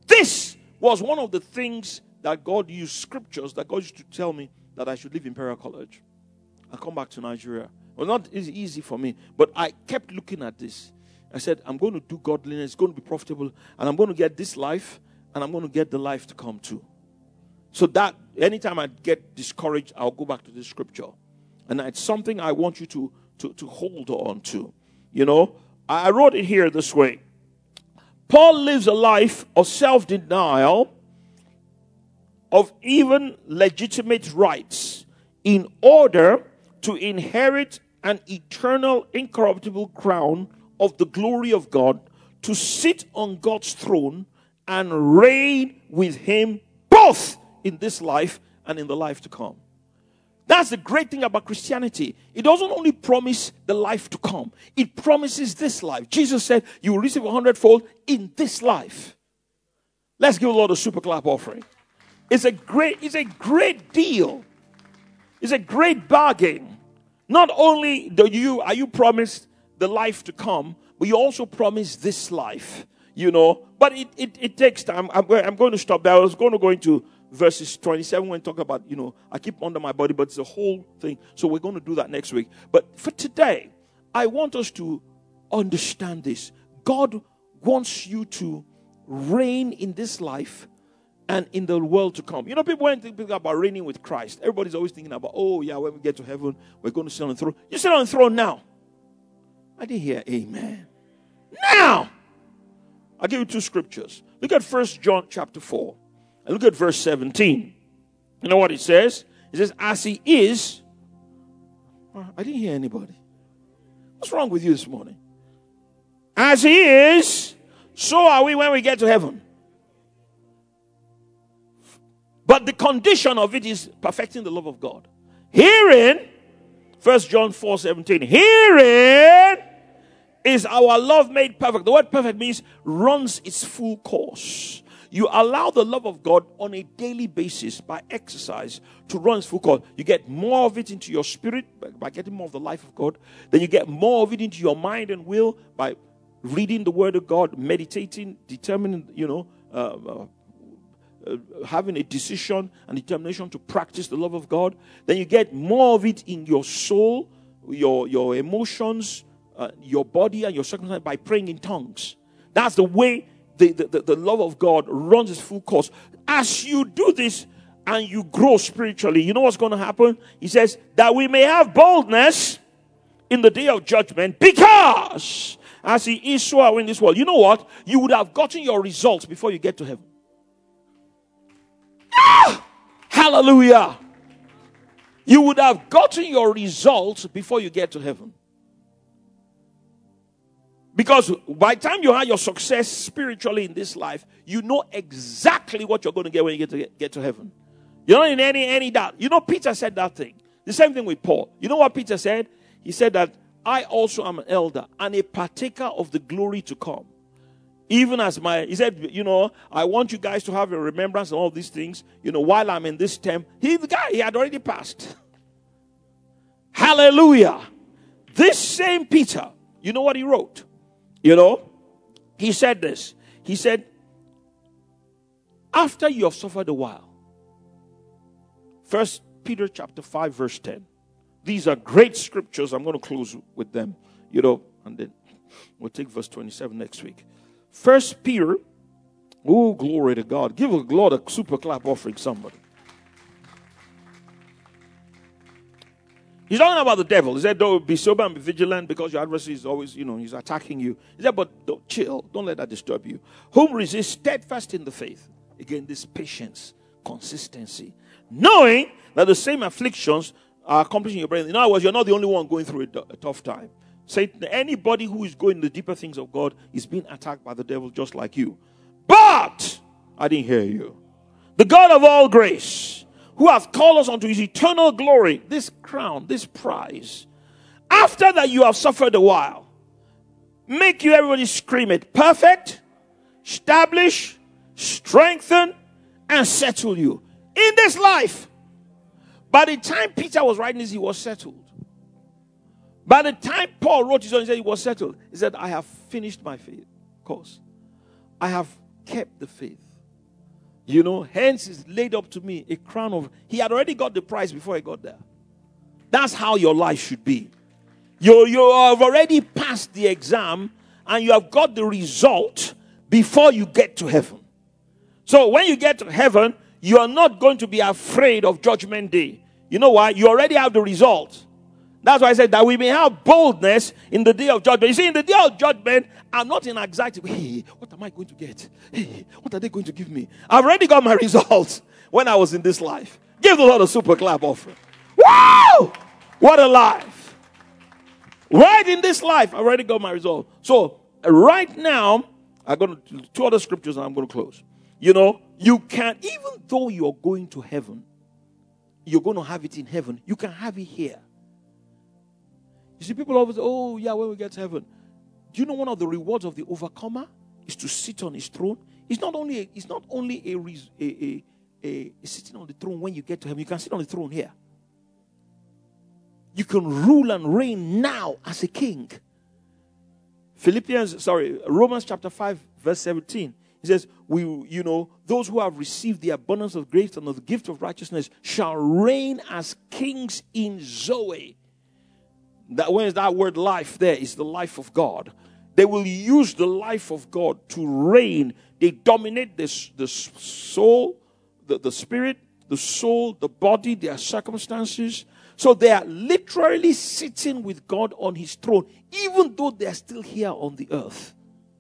This was one of the things that God used, scriptures that God used to tell me that I should leave Imperial College and come back to Nigeria. Well, not easy for me, but I kept looking at this. I said, I'm going to do godliness, it's going to be profitable, and I'm going to get this life, and I'm going to get the life to come too. So that anytime I get discouraged, I'll go back to the scripture. And it's something I want you to hold on to. You know, I wrote it here this way. Paul lives a life of self-denial, of even legitimate rights, in order to inherit an eternal, incorruptible crown of the glory of God, to sit on God's throne and reign with him both in this life and in the life to come. That's the great thing about Christianity. It doesn't only promise the life to come. It promises this life. Jesus said, you will receive 100-fold in this life. Let's give the Lord a super clap offering. It's a great deal. It's a great bargain. Not only are you promised the life to come, but you also promise this life. You know, but it takes time. I'm going to stop there. I was going to go into verses 27 when talking about, you know, I keep under my body, but it's a whole thing. So we're going to do that next week. But for today, I want us to understand this. God wants you to reign in this life and in the world to come. You know, people when think about reigning with Christ, everybody's always thinking about, oh yeah, when we get to heaven, we're going to sit on the throne. You sit on the throne now. I didn't hear amen. Now, I'll give you two scriptures. Look at 1 John chapter 4. And look at verse 17. You know what it says? It says, as he is. I didn't hear anybody. What's wrong with you this morning? As he is, so are we when we get to heaven. But the condition of it is perfecting the love of God. Herein, 1 John 4:17. Herein is our love made perfect. The word perfect means runs its full course. You allow the love of God on a daily basis by exercise to run its full course. You get more of it into your spirit by getting more of the life of God. Then you get more of it into your mind and will by reading the word of God, meditating, determining, having a decision and determination to practice the love of God. Then you get more of it in your soul, your emotions, your body and your circumstance by praying in tongues. That's the way the love of God runs its full course. As you do this and you grow spiritually, you know what's going to happen? He says, that we may have boldness in the day of judgment, because as he is, so are we in this world. You know what? You would have gotten your results before you get to heaven. Hallelujah. You would have gotten your results before you get to heaven. Because by the time you have your success spiritually in this life, you know exactly what you're going to get when you get to heaven. You're not in any doubt. You know, Peter said that thing. The same thing with Paul. You know what Peter said? He said that I also am an elder and a partaker of the glory to come. Even as he said, you know, I want you guys to have a remembrance of all these things, you know, while I'm in this temple. He had already passed. Hallelujah. This same Peter, you know what he wrote? You know, he said this. He said, after you have suffered a while. 1 Peter chapter 5 verse 10. These are great scriptures. I'm going to close with them, you know, and then we'll take verse 27 next week. 1 Peter, oh, glory to God. Give the Lord a super clap offering, somebody. He's talking about the devil. He said, don't be sober and be vigilant because your adversary is always, you know, he's attacking you. He said, but don't chill. Don't let that disturb you. Whom resist steadfast in the faith. Again, this patience, consistency. Knowing that the same afflictions are accomplishing your brain. In other words, you're not the only one going through a tough time. Satan, anybody who is going the deeper things of God is being attacked by the devil just like you. But, I didn't hear you. The God of all grace, who hath called us unto his eternal glory, this crown, this prize, after that you have suffered a while, make you, everybody scream it, perfect, establish, strengthen, and settle you in this life. By the time Peter was writing this, he was settled. By the time Paul wrote his own, he said he was settled. He said, I have finished my faith course. I have kept the faith. Hence is laid up to me a crown of. He had already got the prize before I got there. That's how your life should be. You have already passed the exam and you have got the result before you get to heaven. So when you get to heaven, you are not going to be afraid of Judgment Day. You know why? You already have the result. That's why I said that we may have boldness in the day of judgment. You see, in the day of judgment, I'm not in anxiety. Hey, what am I going to get? Hey, what are they going to give me? I've already got my results when I was in this life. Give the Lord a super clap offering. Wow! What a life. Right in this life, I already got my result. So, right now, I'm going to 2 other scriptures and I'm going to close. You can, even though you're going to heaven, you're going to have it in heaven. You can have it here. You see, people always say, oh, yeah, when we get to heaven. Do you know one of the rewards of the overcomer is to sit on his throne? It's not only a sitting on the throne when you get to heaven. You can sit on the throne here. You can rule and reign now as a king. Romans chapter 5, verse 17. It says, those who have received the abundance of grace and of the gift of righteousness shall reign as kings in Zoe. When is that word life there? It's the life of God. They will use the life of God to reign. They dominate the soul, the spirit, the soul, the body, their circumstances. So they are literally sitting with God on his throne, even though they are still here on the earth.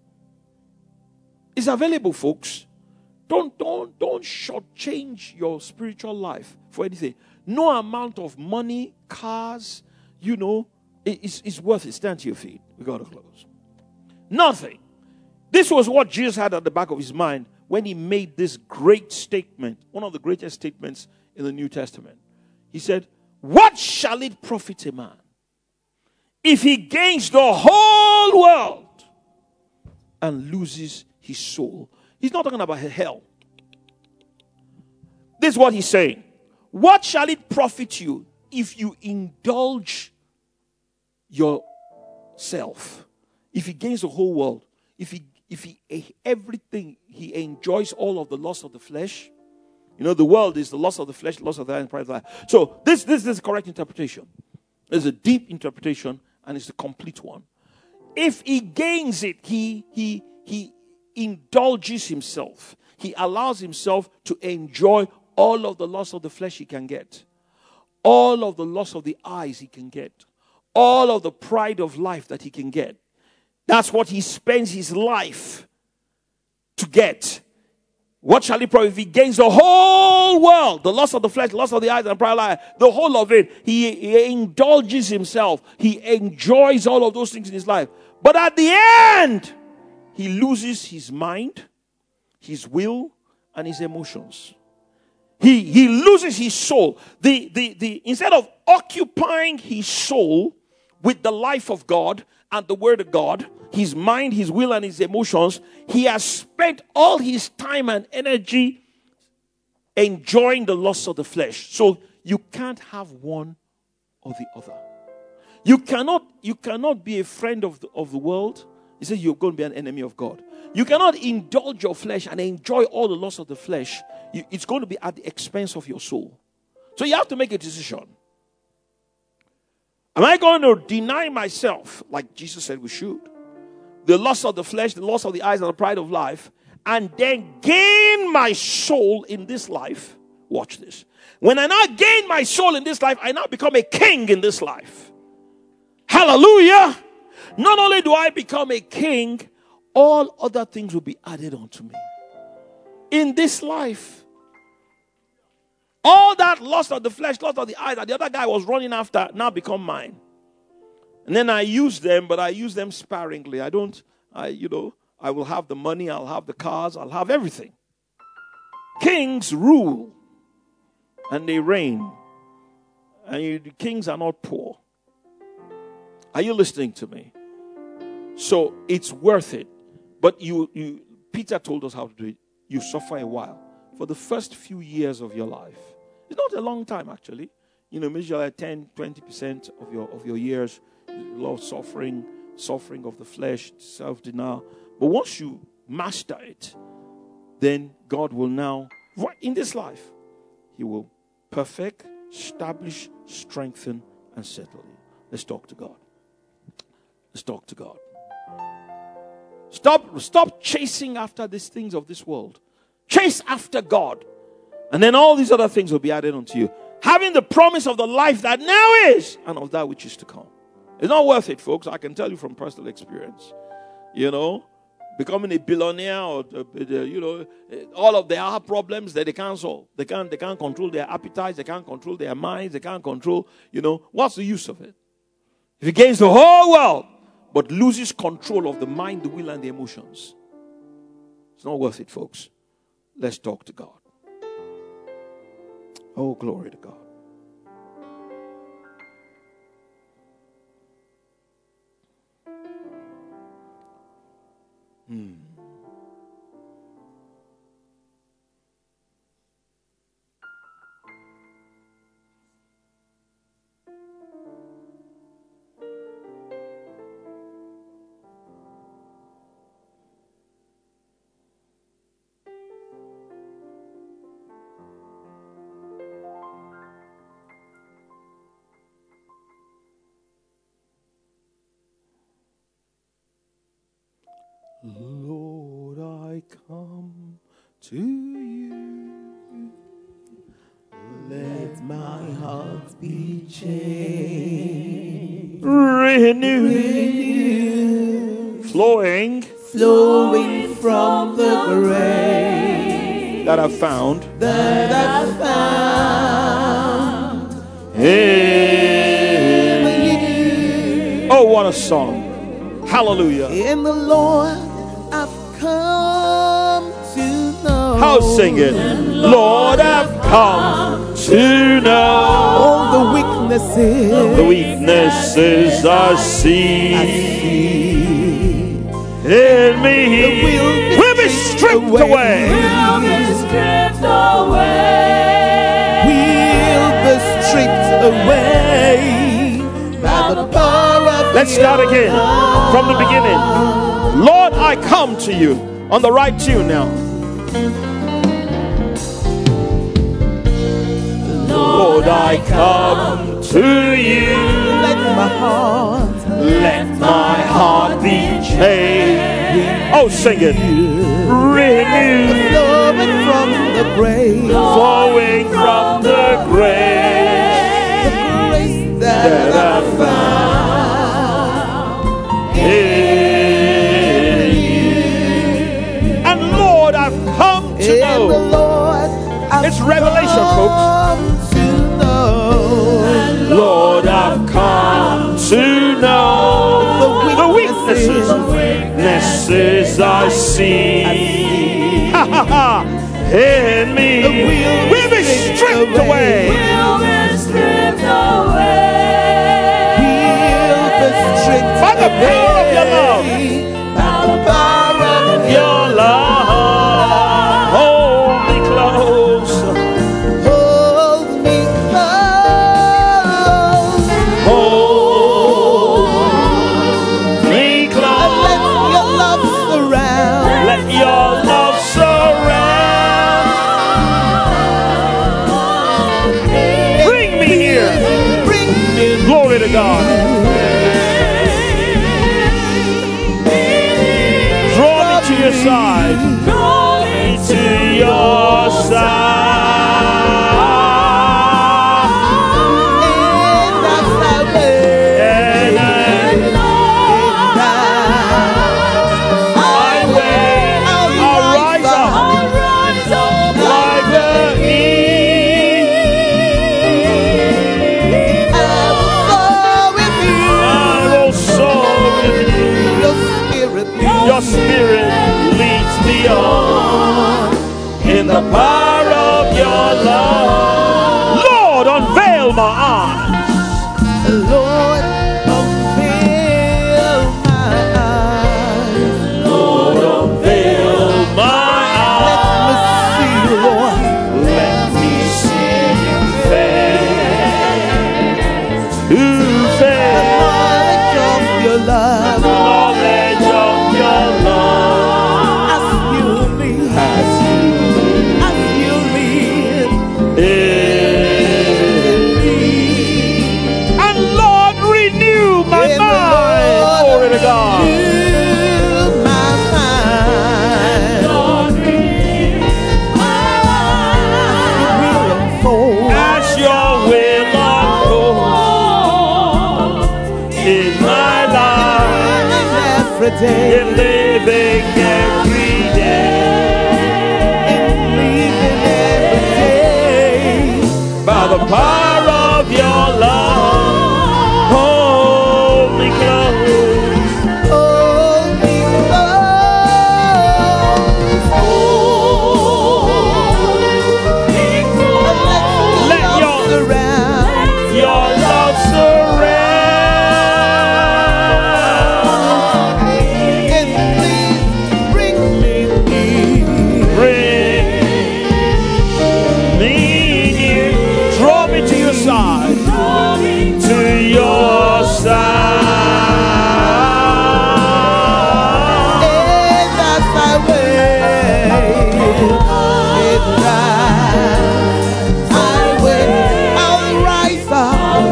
It's available, folks. Don't shortchange your spiritual life for anything. No amount of money, cars, it's worth it. Stand to your feet. We got to close. Nothing. This was what Jesus had at the back of his mind when he made this great statement, one of the greatest statements in the New Testament. He said, what shall it profit a man if he gains the whole world and loses his soul? He's not talking about hell. This is what he's saying. What shall it profit you if you indulge yourself? If he gains the whole world, if he everything, he enjoys all of the loss of the flesh. The world is the loss of the flesh, loss of the eye, and pride of life. So this is the correct interpretation. There's a deep interpretation, and it's the complete one. If he gains it, he indulges himself. He allows himself to enjoy all of the loss of the flesh he can get, all of the loss of the eyes he can get, all of the pride of life that he can get. That's what he spends his life to get. What shall he profit if he gains the whole world? The loss of the flesh, the loss of the eyes, and pride of life, the whole of it. He indulges himself. He enjoys all of those things in his life. But at the end, he loses his mind, his will, and his emotions. He loses his soul. Instead of occupying his soul with the life of God and the word of God, his mind, his will, and his emotions, he has spent all his time and energy enjoying the loss of the flesh. So you can't have one or the other. You cannot be a friend of the world. He says you're going to be an enemy of God. You cannot indulge your flesh and enjoy all the loss of the flesh. It's going to be at the expense of your soul. So you have to make a decision. Am I going to deny myself, like Jesus said we should, the loss of the flesh, the loss of the eyes, and the pride of life, and then gain my soul in this life? Watch this. When I now gain my soul in this life, I now become a king in this life. Hallelujah! Not only do I become a king, all other things will be added unto me. In this life. All that loss of the flesh, loss of the eyes that the other guy was running after now become mine. And then I use them, but I use them sparingly. I will have the money, I'll have the cars, I'll have everything. Kings rule and they reign. And the kings are not poor. Are you listening to me? So it's worth it. But Peter told us how to do it. You suffer a while. For the first few years of your life. It's not a long time, actually. Maybe like 10, 20% of your years, a lot of suffering of the flesh, self-denial. But once you master it, then God will now, in this life, He will perfect, establish, strengthen, and settle you. Let's talk to God. Let's talk to God. Stop chasing after these things of this world. Chase after God. And then all these other things will be added unto you. Having the promise of the life that now is and of that which is to come. It's not worth it, folks. I can tell you from personal experience. You know, becoming a billionaire or, all of their problems that they can't solve. They can't control their appetites. They can't control their minds. They can't control, what's the use of it? If he gains the whole world, but loses control of the mind, the will, and the emotions, it's not worth it, folks. Let's talk to God. Oh, glory to God. Lord, I come to you. Let my heart be changed. Renewed. Flowing From the grave that I've found. In Oh, what a song. Hallelujah. In the Lord I've come to know. How sing it? Lord, I've come to know all the weaknesses I see in me will be stripped away. Will be stripped away by the power of Let's start again from the beginning. Lord, I come to you. On the right tune now. Lord, I come to you. Let my heart be changed. Oh, sing it. Renewed. Flowing from the grave. Flowing from the grave. The grace that I found in you. And Lord, I've come to know. It's revelation, folks. Lord, I've come to know the weaknesses I see. Ha ha ha! In me will be stripped away. By the power of your love. By the power of Your love. Hold me close. Hold me close. Hold me close. Let your love surround. Let your love surround. Bring me here. Bring me Glory to God. Draw me to your side. Draw me to your side. in thy salvation. I wait. I'll rise up like the eagle. I will soar with you. Your spirit leads me on in the power of your love. Lord, unveil my eyes. Lord, unveil my eyes. Lord, unveil my eyes. Let me see, Lord. Let me see you fair. To Knowledge of your love. knowledge of your love. As you lead. every day. In living every day. In living every day. By the power of your love, hold me close. Hold me close. Let your love surround. And please bring me near. Bring me near. Draw me to your side. To your side. And as I wait, I'll rise up.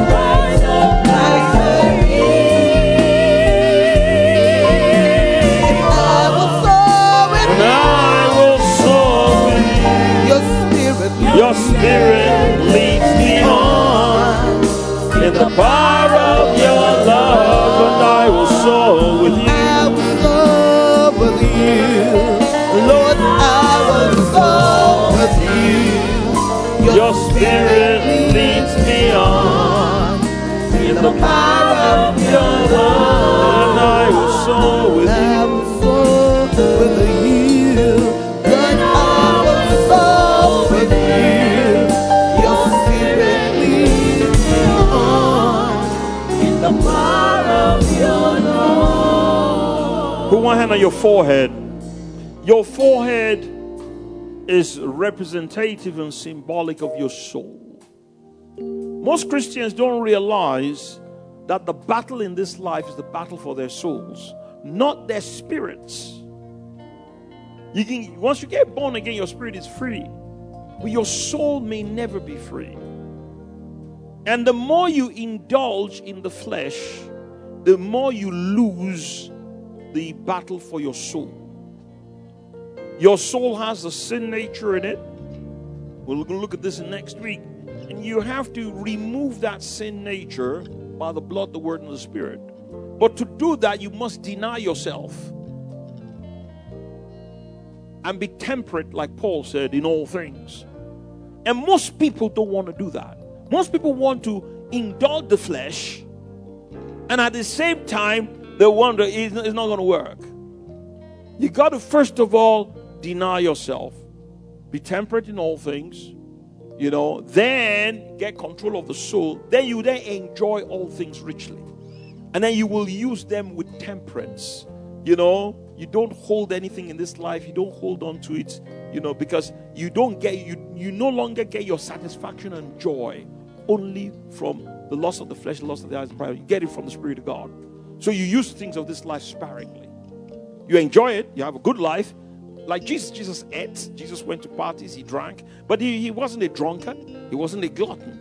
And I will soar with And I will soar with your spirit. you. Your spirit leads me on. In the power of your love, and I will soar with you. I will soar with you. Lord, I will soar with you. Your spirit leads me on. In the power of your love, and I will soar with I you. will soar with you. Lord, I will soar with you. Your spirit leads me on. In the power of your love. Put one hand on your forehead. Your forehead is representative and symbolic of your soul. Most Christians don't realize that the battle in this life is the battle for their souls, not their spirits. Once you get born again, your spirit is free, but your soul may never be free. And the more you indulge in the flesh, the more you lose the battle for your soul. Your soul has a sin nature in it. We're going to look at this next week. And you have to remove that sin nature by the blood, the word, and the spirit. But to do that, you must deny yourself and be temperate, like Paul said, in all things. And most people don't want to do that. Most people want to indulge the flesh, and at the same time, they wonder it's not going to work. You got to first of all deny yourself, be temperate in all things, then get control of the soul. Then you enjoy all things richly, and then you will use them with temperance. You don't hold anything in this life. You don't hold on to it, because you no longer get your satisfaction and joy only from the loss of the flesh, the loss of the eyes, and pride. You get it from the Spirit of God. So you use things of this life sparingly. You enjoy it. You have a good life. Like Jesus ate. Jesus went to parties. He drank. But he wasn't a drunkard. He wasn't a glutton.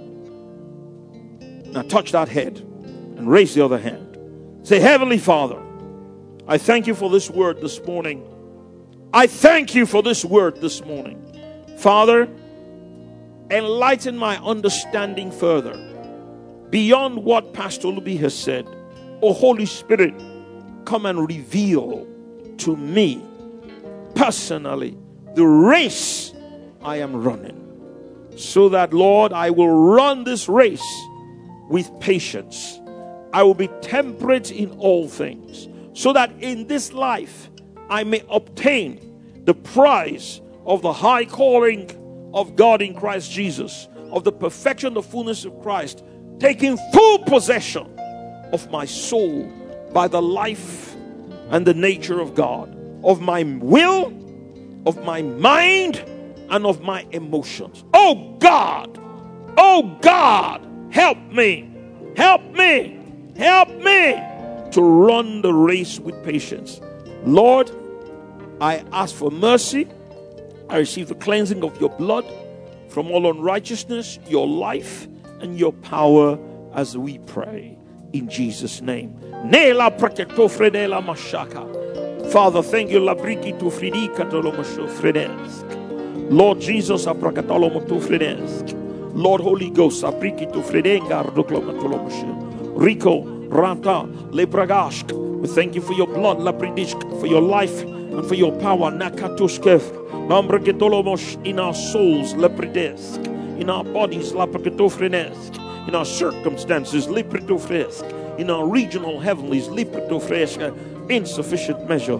Now touch that head and raise the other hand. Say, Heavenly Father, I thank you for this word this morning. I thank you for this word this morning. Father, enlighten my understanding further beyond what Pastor Luby has said. Oh, Holy Spirit, come and reveal to me personally the race I am running, so that, Lord, I will run this race with patience. I will be temperate in all things, so that in this life I may obtain the prize of the high calling of God in Christ Jesus, of the perfection, the fullness of Christ, taking full possession of my soul by the life and the nature of God, of my will, of my mind, and of my emotions. Oh God, help me to run the race with patience. Lord, I ask for mercy. I receive the cleansing of your blood from all unrighteousness, your life, and your power as we pray. In Jesus' name. Father, thank you. Lord Jesus, Lord Holy Ghost, Rico, Ranta, Lebragash, We thank you for your blood, for your life, and for your power, in our souls, in our bodies, in our circumstances, in our regional heavenlies, insufficient measure.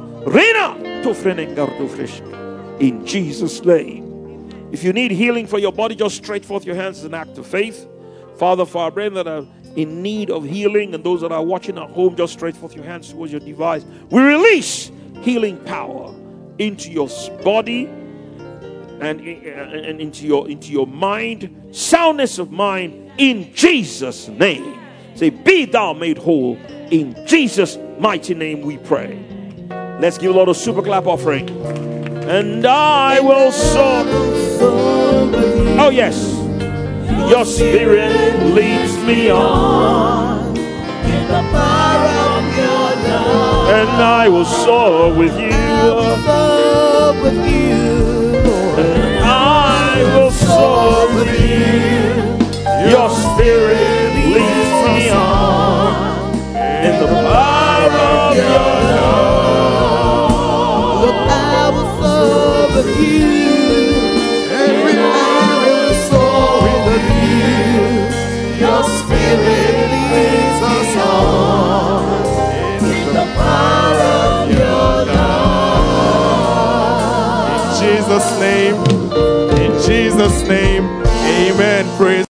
In Jesus' name. If you need healing for your body, just stretch forth your hands as an act of faith. Father, for our brethren that are in need of healing and those that are watching at home, just stretch forth your hands towards your device. We release healing power into your body and into your mind, soundness of mind, in Jesus' name. Say, be thou made whole. In Jesus' mighty name we pray. Let's give a lot of super clap offering. And I will soar. Oh yes. Your spirit leads me on in the power of your love. And I will soar with you. And I will soar with you. Your spirit leads me on in the power of your love. Look, I will soar with you. And I will soar with you. Your spirit leads us on in the power of your love. In Jesus' name, amen. Praise